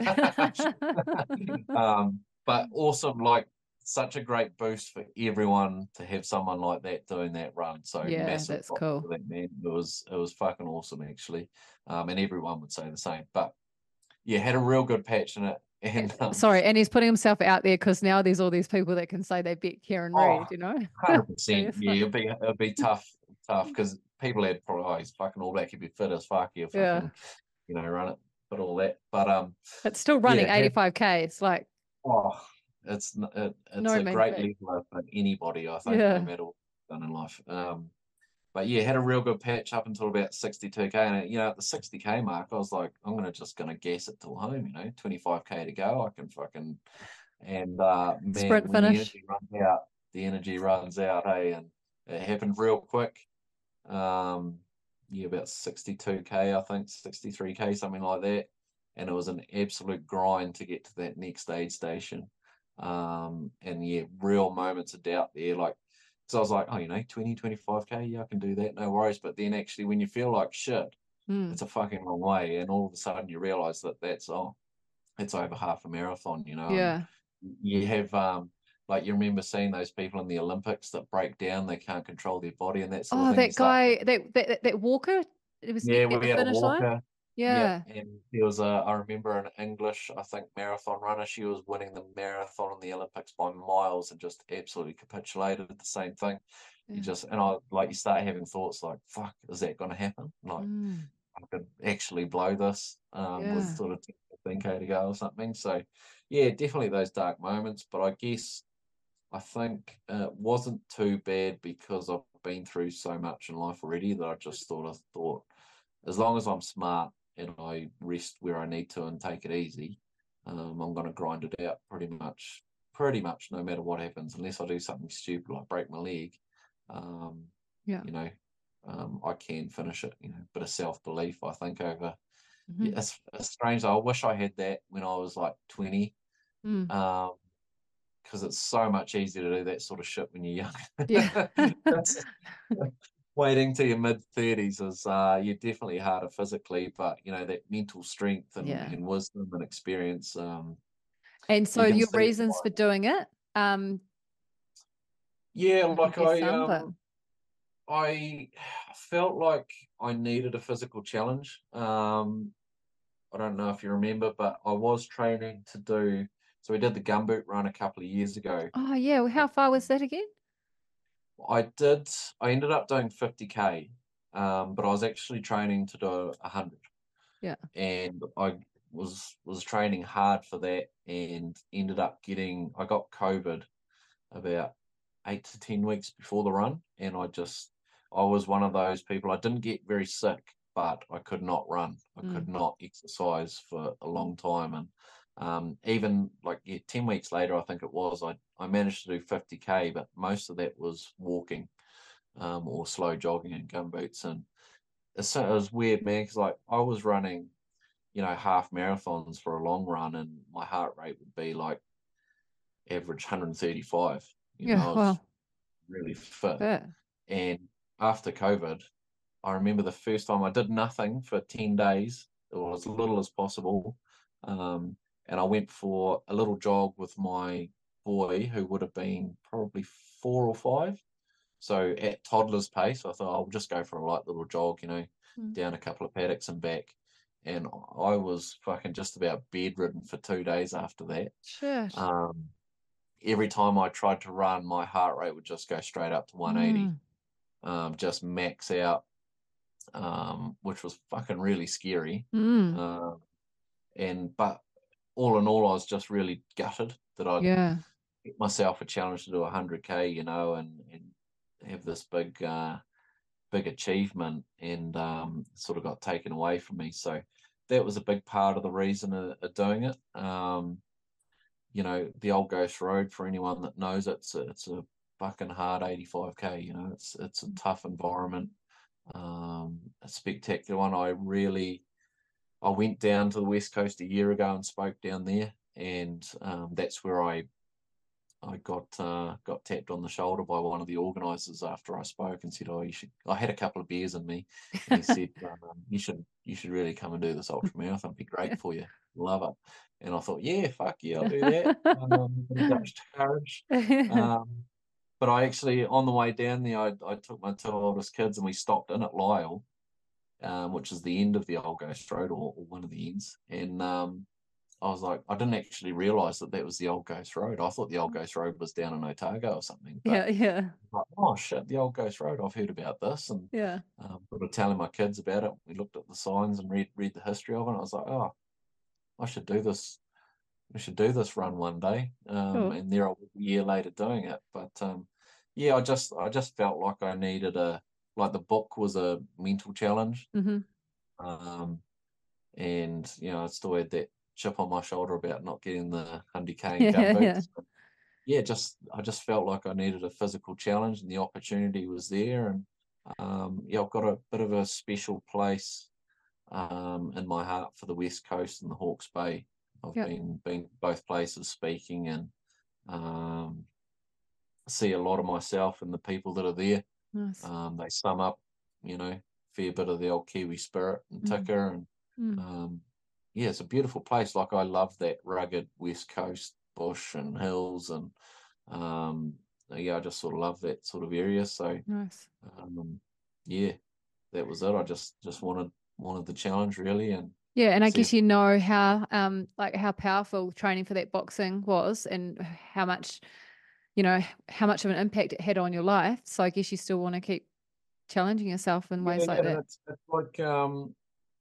um, but awesome, like such a great boost for everyone to have someone like that doing that run. So Yeah, massive that's props cool. to that man. It was it was fucking awesome actually. Um, and everyone would say the same. But yeah, had a real good patch in it. And um, Sorry, and he's putting himself out there because now there's all these people that can say they beat Kieran oh, Reid, you know? one hundred And percent. it's Yeah, like, it'd be it'd be tough, tough because people had probably oh he's fucking all black, he'd be fit as fuck, he'll yeah. fucking, you know, run it, but all that. But um It's still running yeah, had, eighty-five K. It's like oh it's n- it, it's no a mean great feat. leveler for anybody, I think, no Yeah. matter what you've done in life. Um but yeah, had a real good patch up until about sixty-two K. And you know, at the sixty K mark, I was like, I'm gonna just gonna gas it till home, you know, twenty-five K to go. I can fucking and uh man, Sprint when the finish. energy runs out, the energy runs out, hey, and it happened real quick. Um yeah, about sixty-two K, I think, sixty-three K, something like that. And it was an absolute grind to get to that next aid station. Um, and yeah, real moments of doubt there. Like, because I was like, oh, you know, twenty, twenty-five K, yeah, I can do that, no worries. But then actually, when you feel like shit, Mm. it's a fucking long way. And all of a sudden, you realize that that's, oh, it's over half a marathon, you know, and Yeah. you have, um, like, you remember seeing those people in the Olympics that break down, they can't control their body and that sort of Oh, thing. You that start guy, that that, that walker, it was yeah, at the we had a finish line. walker. Yep, Yeah. and there was a, I remember an English, I think, marathon runner. She was winning the marathon in the Olympics by miles and just absolutely capitulated at the same thing. You Yeah. just, and I, like, you start having thoughts like, fuck, is that going to happen? Like, Mm. I could actually blow this um, with Yeah. sort of ten, fifteen K to go or something. So, yeah, definitely those dark moments. But I guess I think uh, it wasn't too bad because I've been through so much in life already that I just sort of thought, as long as I'm smart and I rest where I need to and take it easy, um, I'm going to grind it out pretty much, pretty much no matter what happens, unless I do something stupid like break my leg. Um, Yeah. you know, um, I can finish it. You know, bit of self belief, I think. Over, Mhm. yeah, it's, it's strange. I wish I had that when I was like twenty. Mm. Um, because it's so much easier to do that sort of shit when you're Yeah. young. That's, waiting till your mid thirties is uh, you're definitely harder physically, but you know that mental strength and, Yeah. and wisdom and experience. Um, And so you can your see it. reasons for doing it, um, Yeah, I can like guess I some, but um I felt like I needed a physical challenge. Um, I don't know if you remember, but I was training to do. So we did the gumboot run a couple of years ago. oh yeah, well, how far was that again? I did. I ended up doing fifty K, um, but I was actually training to do a hundred, Yeah. and I was was training hard for that, and ended up getting. I got COVID about eight to ten weeks before the run, and I just I was one of those people. I didn't get very sick, but I could not run. I could Mm. not exercise for a long time, and um, even like yeah, ten weeks later, I think it was. I I managed to do fifty K, but most of that was walking um, or slow jogging in gumboots, and it's, it was weird, man, because like I was running, you know, half marathons for a long run, and my heart rate would be like average one hundred thirty-five. You know, Yeah, I was well, really fit. fair. And after COVID, I remember the first time I did nothing for ten days, or as little as possible. Um, and I went for a little jog with my boy, who would have been probably four or five. So at toddler's pace, I thought I'll just go for a light little jog, you know, Mm. down a couple of paddocks and back. And I was fucking just about bedridden for two days after that. Shit. Um, every time I tried to run, my heart rate would just go straight up to one eighty, Mm. um, just max out, um, which was fucking really scary. Mm. Uh, and but all in all, I was just really gutted that I'd Yeah. get myself a challenge to do one hundred K, you know, and, and have this big, uh, big achievement, and um, sort of got taken away from me. So that was a big part of the reason of, of doing it. Um, you know, the Old Ghost Road, for anyone that knows it, it's a, it's a fucking hard eighty-five K. You know, it's it's a tough environment, um, a spectacular one. I really, I went down to the West Coast a year ago and spoke down there, and um, that's where I I got uh, got tapped on the shoulder by one of the organisers after I spoke and said, "Oh, you should." I had a couple of beers in me, and he said, um, "You should you should really come and do this ultra marathon. It'd be great for you. Love it." And I thought, "Yeah, fuck yeah, I'll do that." Um, bit of Dutch courage. Um, but I actually, on the way down there, I, I took my two oldest kids and we stopped in at Lyle, um, which is the end of the Old Ghost Road, or, or one of the ends, and um, I was like, I didn't actually realise that that was the Old Ghost Road. I thought the Old Ghost Road was down in Otago or something. But Yeah, yeah, like, oh shit, the Old Ghost Road. I've heard about this, and yeah. um, sort of telling my kids about it. We looked at the signs and read read the history of it. And I was like, oh, I should do this. We should do this run one day. Um, Cool. and there I was a year later doing it. But um, yeah, I just I just felt like I needed a like the book was a mental challenge. Mm-hmm. Um, and you know, I still had that chip on my shoulder about not getting the one hundred K in Yeah, yeah. gumboots. Yeah, just I just felt like I needed a physical challenge, and the opportunity was there. And um, yeah, I've got a bit of a special place um, in my heart for the West Coast and the Hawke's Bay. I've Yeah. been been both places speaking, and um, see a lot of myself and the people that are there. Nice. Um, they sum up, you know, fair bit of the old Kiwi spirit and Mm. ticker, and Mm. um, yeah, it's a beautiful place. Like I love that rugged West Coast bush and hills, and um, yeah, I just sort of love that sort of area. So Nice. um, yeah, that was it. I just just wanted wanted the challenge really, and Yeah, and I see guess if you know how um like how powerful training for that boxing was and how much, you know, how much of an impact it had on your life. So I guess you still want to keep challenging yourself in yeah, ways like and that. it's it's like um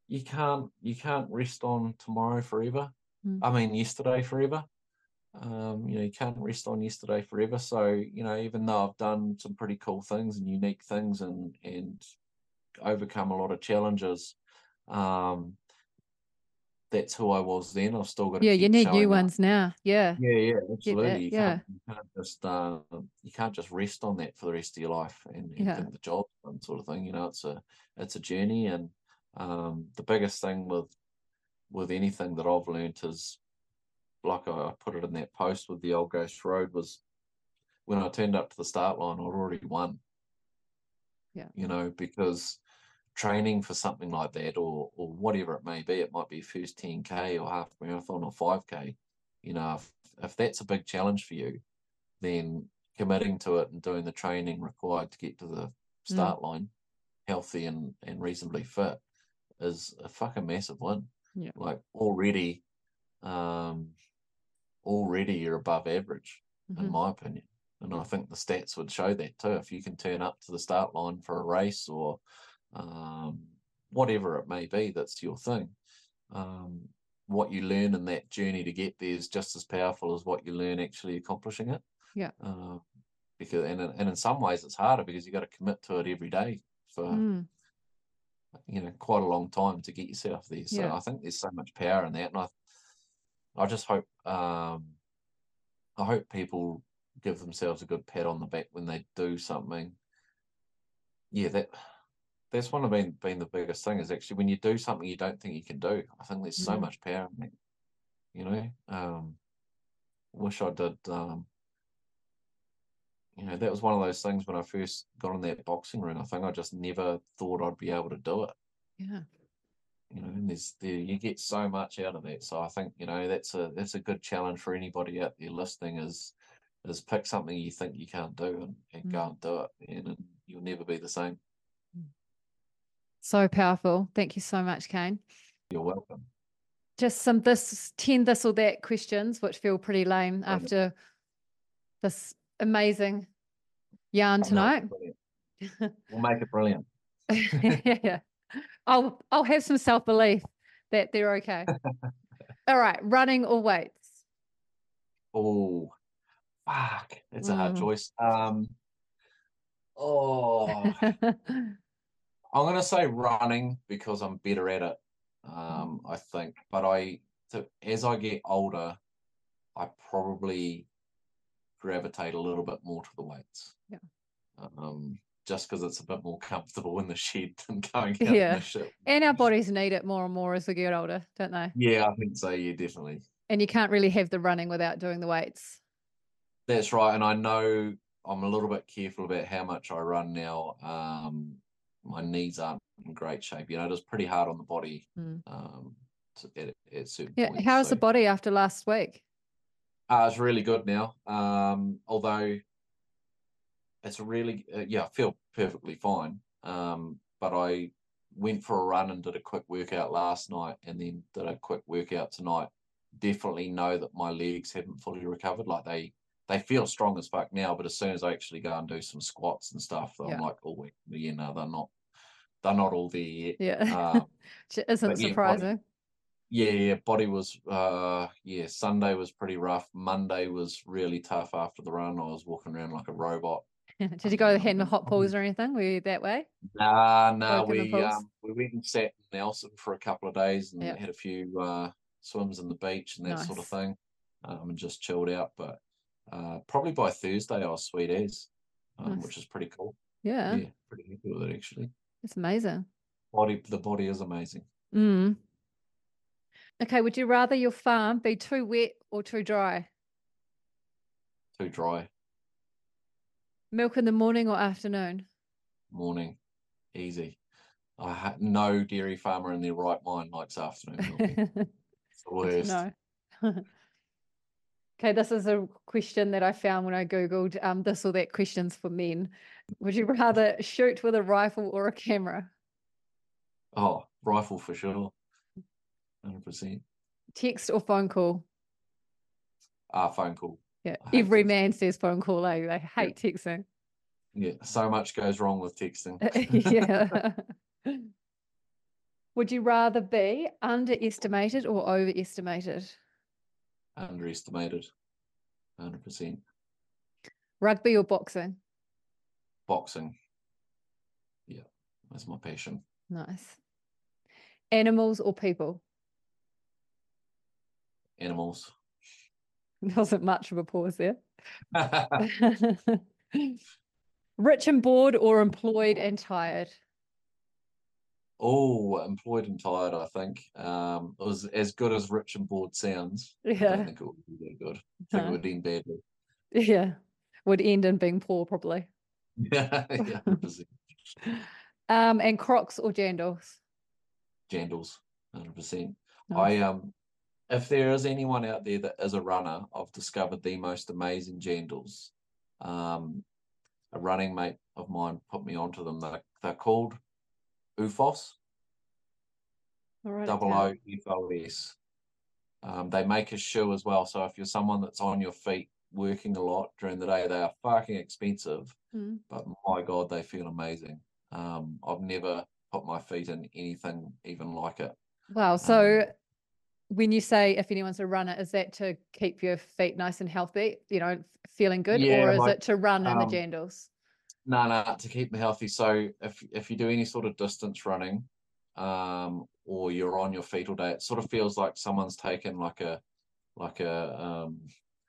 you can't you can't rest on tomorrow forever. Mm. I mean, yesterday forever. Um, you know, you can't rest on yesterday forever. So, you know, even though I've done some pretty cool things and unique things and and overcome a lot of challenges, um, that's who I was then. I've still got to Yeah, you keep need new showing up. ones now. Yeah, Yeah, yeah, get that. absolutely. You Yeah, can't you can't just uh, you can't just rest on that for the rest of your life and, and yeah. think the job's done sort of thing. You know, it's a it's a journey, and um, the biggest thing with with anything that I've learnt is, like I put it in that post with the Old Ghost Road, was when I turned up to the start line, I'd already won. Yeah. You know, because training for something like that, or or whatever it may be, it might be first ten K or half marathon or five K. You know, if, if that's a big challenge for you, then committing to it and doing the training required to get to the Mm. start line healthy and, and reasonably fit is a fucking massive win. Yeah. Like already, um, already you're above average, in Mm-hmm. my opinion. And I think the stats would show that too. If you can turn up to the start line for a race or um, whatever it may be, that's your thing. Um, what you learn in that journey to get there is just as powerful as what you learn actually accomplishing it. Yeah. Uh, because and and in some ways it's harder because you got to commit to it every day for Mm. you know quite a long time to get yourself there. So Yeah. I think there's so much power in that, and I I just hope um, I hope people give themselves a good pat on the back when they do something. Yeah, that that's one of been been the biggest thing is actually when you do something you don't think you can do. I think there's so Mm. much power in that. You know, um, wish I did. Um, you know, that was one of those things when I first got in that boxing ring. I think I just never thought I'd be able to do it. Yeah. You know, and there's there you get so much out of that. So I think, you know, that's a that's a good challenge for anybody out there listening is is pick something you think you can't do and, and go Mm. and do it, and, and you'll never be the same. So powerful. Thank you so much, Kane. You're welcome. Just some this ten this or that questions, which feel pretty lame Brilliant. after this amazing yarn No, tonight. brilliant. We'll make it brilliant. Yeah. I'll I'll have some self-belief that they're okay. All right, running or weights? Oh, fuck. It's a hard Mm. choice. Um, oh, I'm going to say running because I'm better at it, um, I think. But I, to, as I get older, I probably gravitate a little bit more to the weights. Yeah. Um, just because it's a bit more comfortable in the shed than going out in Yeah. the shit. And our bodies need it more and more as we get older, don't they? Yeah, I think so. Yeah, definitely. And you can't really have the running without doing the weights. That's right. And I know I'm a little bit careful about how much I run now. Um, my knees aren't in great shape. You know, it is pretty hard on the body Mm. um, to, at, at certain Yeah. points. How's So, the body after last week? uh, it's really good now. Um, although it's really, uh, yeah, I feel perfectly fine. Um, but I went for a run and did a quick workout last night and then did a quick workout tonight. Definitely know that my legs haven't fully recovered. Like they, they feel strong as fuck now, but as soon as I actually go and do some squats and stuff, I'm Yeah. like, oh, yeah, no, they're not, they're not all there yet. Yeah. Um, Which isn't but yeah, surprising. body, yeah, yeah, body was, uh, yeah, Sunday was pretty rough. Monday was really tough after the run. I was walking around like a robot. Did you go Um, in the hot pools or anything? Were you that way? Nah, nah. Soak in the We pools? um we went and sat in Nelson for a couple of days and Yeah. had a few uh swims in the beach and that sort of Nice. thing, um, and just chilled out. But uh, probably by Thursday I was sweet as, um, Nice. which is pretty cool. Yeah. Yeah, pretty happy with it actually. It's amazing. Body, the body is amazing. Mm. Okay, would you rather your farm be too wet or too dry? Too dry. Milk in the morning or afternoon? Morning, easy. I ha no dairy farmer in their right mind likes afternoon milking. It's the Good to worst. know. Okay, this is a question that I found when I Googled um, this or that questions for men. Would you rather shoot with a rifle or a camera? Oh, rifle for sure. one hundred percent. Text or phone call? Ah, phone call. Yeah, I hate every texting. man says phone call, eh? They hate Yeah. texting. Yeah, so much goes wrong with texting. Yeah. Would you rather be underestimated or overestimated? Underestimated, one hundred percent. Rugby or boxing? Boxing. Yeah, that's my passion. Nice. Animals or people? Animals. There wasn't much of a pause there. Rich and bored or employed and tired? Oh, employed and tired, I think. Um, it was as good as rich and bored sounds. I Yeah. don't think it would be that good. I think Huh. it would end badly. Yeah. Would end in being poor, probably. Yeah, yeah, one hundred percent. Um, and Crocs or Jandals? Jandals, one hundred percent. Nice. I um, if there is anyone out there that is a runner, I've discovered the most amazing Jandals. Um, a running mate of mine put me onto them. They're, they're called U F O S. All right, Double O F O S. Um, they make a shoe as well. So if you're someone that's on your feet working a lot during the day, they are fucking expensive. Mm. But my God, they feel amazing. Um, I've never put my feet in anything even like it. Wow. So Um, when you say if anyone's a runner, is that to keep your feet nice and healthy, you know, feeling good, yeah, or is like it to run in the um, Jandals? no, no, to keep them healthy. So if if you do any sort of distance running, um, or you're on your feet all day, it sort of feels like someone's taken like a like a um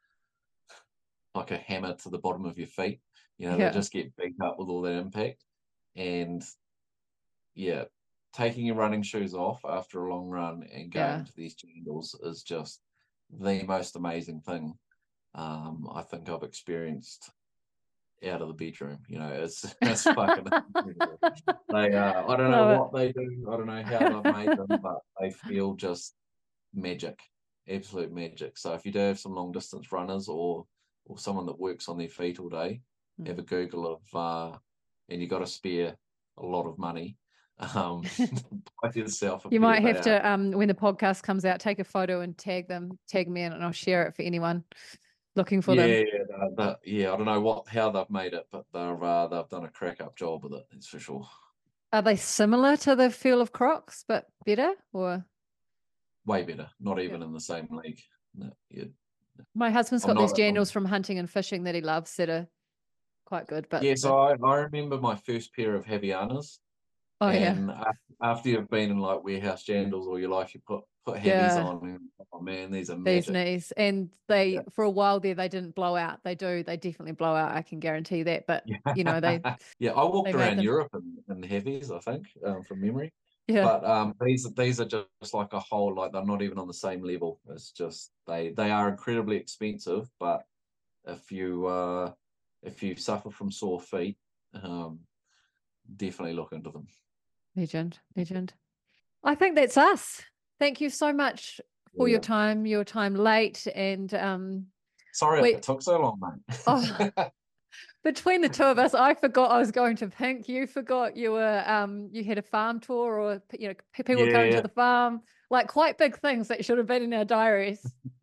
like a hammer to the bottom of your feet. You know, Yeah. they just get beat up with all that impact. And yeah, taking your running shoes off after a long run and going Yeah. to these Jandals is just the most amazing thing um, I think I've experienced out of the bedroom. You know, it's it's fucking incredible. They uh, I don't know Love it. what they do. I don't know how they've made them, but they feel just magic, absolute magic. So if you do have some long distance runners or or someone that works on their feet all day, Mm. have a Google of uh, and you got to spare a lot of money. Um, buy yourself a You pair. might They have are- to, um, when the podcast comes out, take a photo and tag them, tag me in, and I'll share it for anyone looking for yeah, them. yeah, they're- they're- yeah. I don't know what how they've made it, but they've uh, they've done a crack up job with it. That's for sure. Are they similar to the feel of Crocs, but better? Or Way better. Not even in the same league. No, yeah. my husband's I'm got these not- I'm- Jandals from hunting and fishing that he loves that are quite good. But Yeah, the- so I, I remember my first pair of Havianas. oh yeah, And af- after you've been in like warehouse Jandals all your life, you put put heavies Yeah. on, and oh man, these are these magic. knees, and they Yeah. for a while there they didn't blow out. They do. They definitely blow out. I can guarantee that. But you know they yeah, I walked they made around them. Europe in, in heavies, I think, um, from memory. yeah. But um, these these are just like a whole, like they're not even on the same level. It's just they they are incredibly expensive, but if you uh, if you suffer from sore feet, um, definitely look into them. Legend, legend. I think that's us. Thank you so much for your Yeah. time, your time late, and um, Sorry Wait. it took so long, mate. Oh. between the two of us, I forgot I was going to Pink. You forgot you were um, you had a farm tour, or you know, p- people were coming Yeah. to the farm. Like quite big things that should have been in our diaries.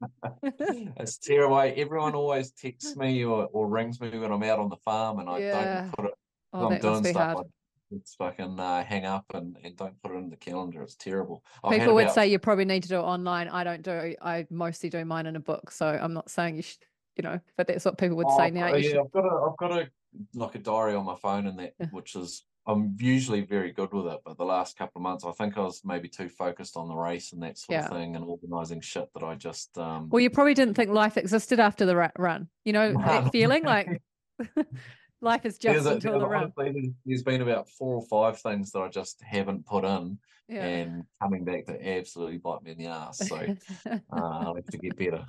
It's terrible. Everyone always texts me or, or rings me when I'm out on the farm, and I Yeah. don't put it. Oh, I'm that must doing be stuff. hard. Like, it's fucking uh, hang up and, and don't put it in the calendar. It's terrible. I've had People would about- say you probably need to do it online. I don't do. I mostly do mine in a book. So I'm not saying you should, you know, but that's what people would Oh, say now. oh, You yeah, should. I've got a, I've got a like a diary on my phone, and that Yeah. which is I'm usually very good with it. But the last couple of months, I think I was maybe too focused on the race and that sort Yeah. of thing, and organising shit that I just um. Well, you probably didn't think life existed after the ra- run. You know No, that no. feeling like life is There's just a- until there's the run. honestly, there's- there's been about four or five things that I just haven't put in, Yeah. and coming back to absolutely bite me in the ass. So uh, I'll have to get better.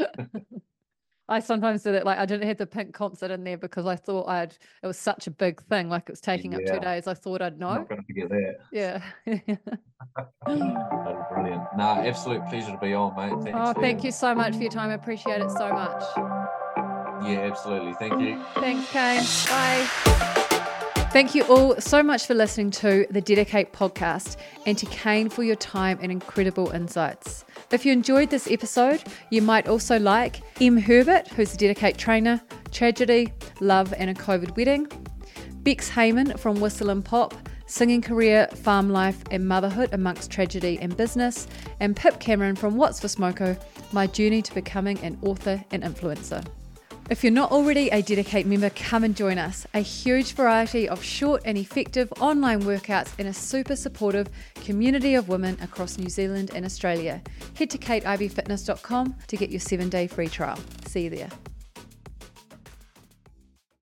I sometimes did it like I didn't have the Pink concert in there because I thought I'd it was such a big thing, like it was taking up Yeah. two days. I thought I'd I'm know. not going to forget that. Yeah. That's brilliant. Nah, absolute pleasure to be on, mate. Thanks Oh, for thank having you so much for your time. I appreciate it so much. me. Yeah, absolutely. Thank you. Thanks, Kane. Bye. Thank you all so much for listening to the Dedicate podcast, and to Kane for your time and incredible insights. If you enjoyed this episode, you might also like M. Herbert, who's a Dedicate trainer, Tragedy, Love and a COVID Wedding, Bex Heyman from Whistle and Pop, singing career, farm life and motherhood amongst tragedy and business, and Pip Cameron from What's for Smoko, my journey to becoming an author and influencer. If you're not already a Dedicate member, come and join us. A huge variety of short and effective online workouts and a super supportive community of women across New Zealand and Australia. Head to kate ivy fitness dot com to get your seven day free trial. See you there.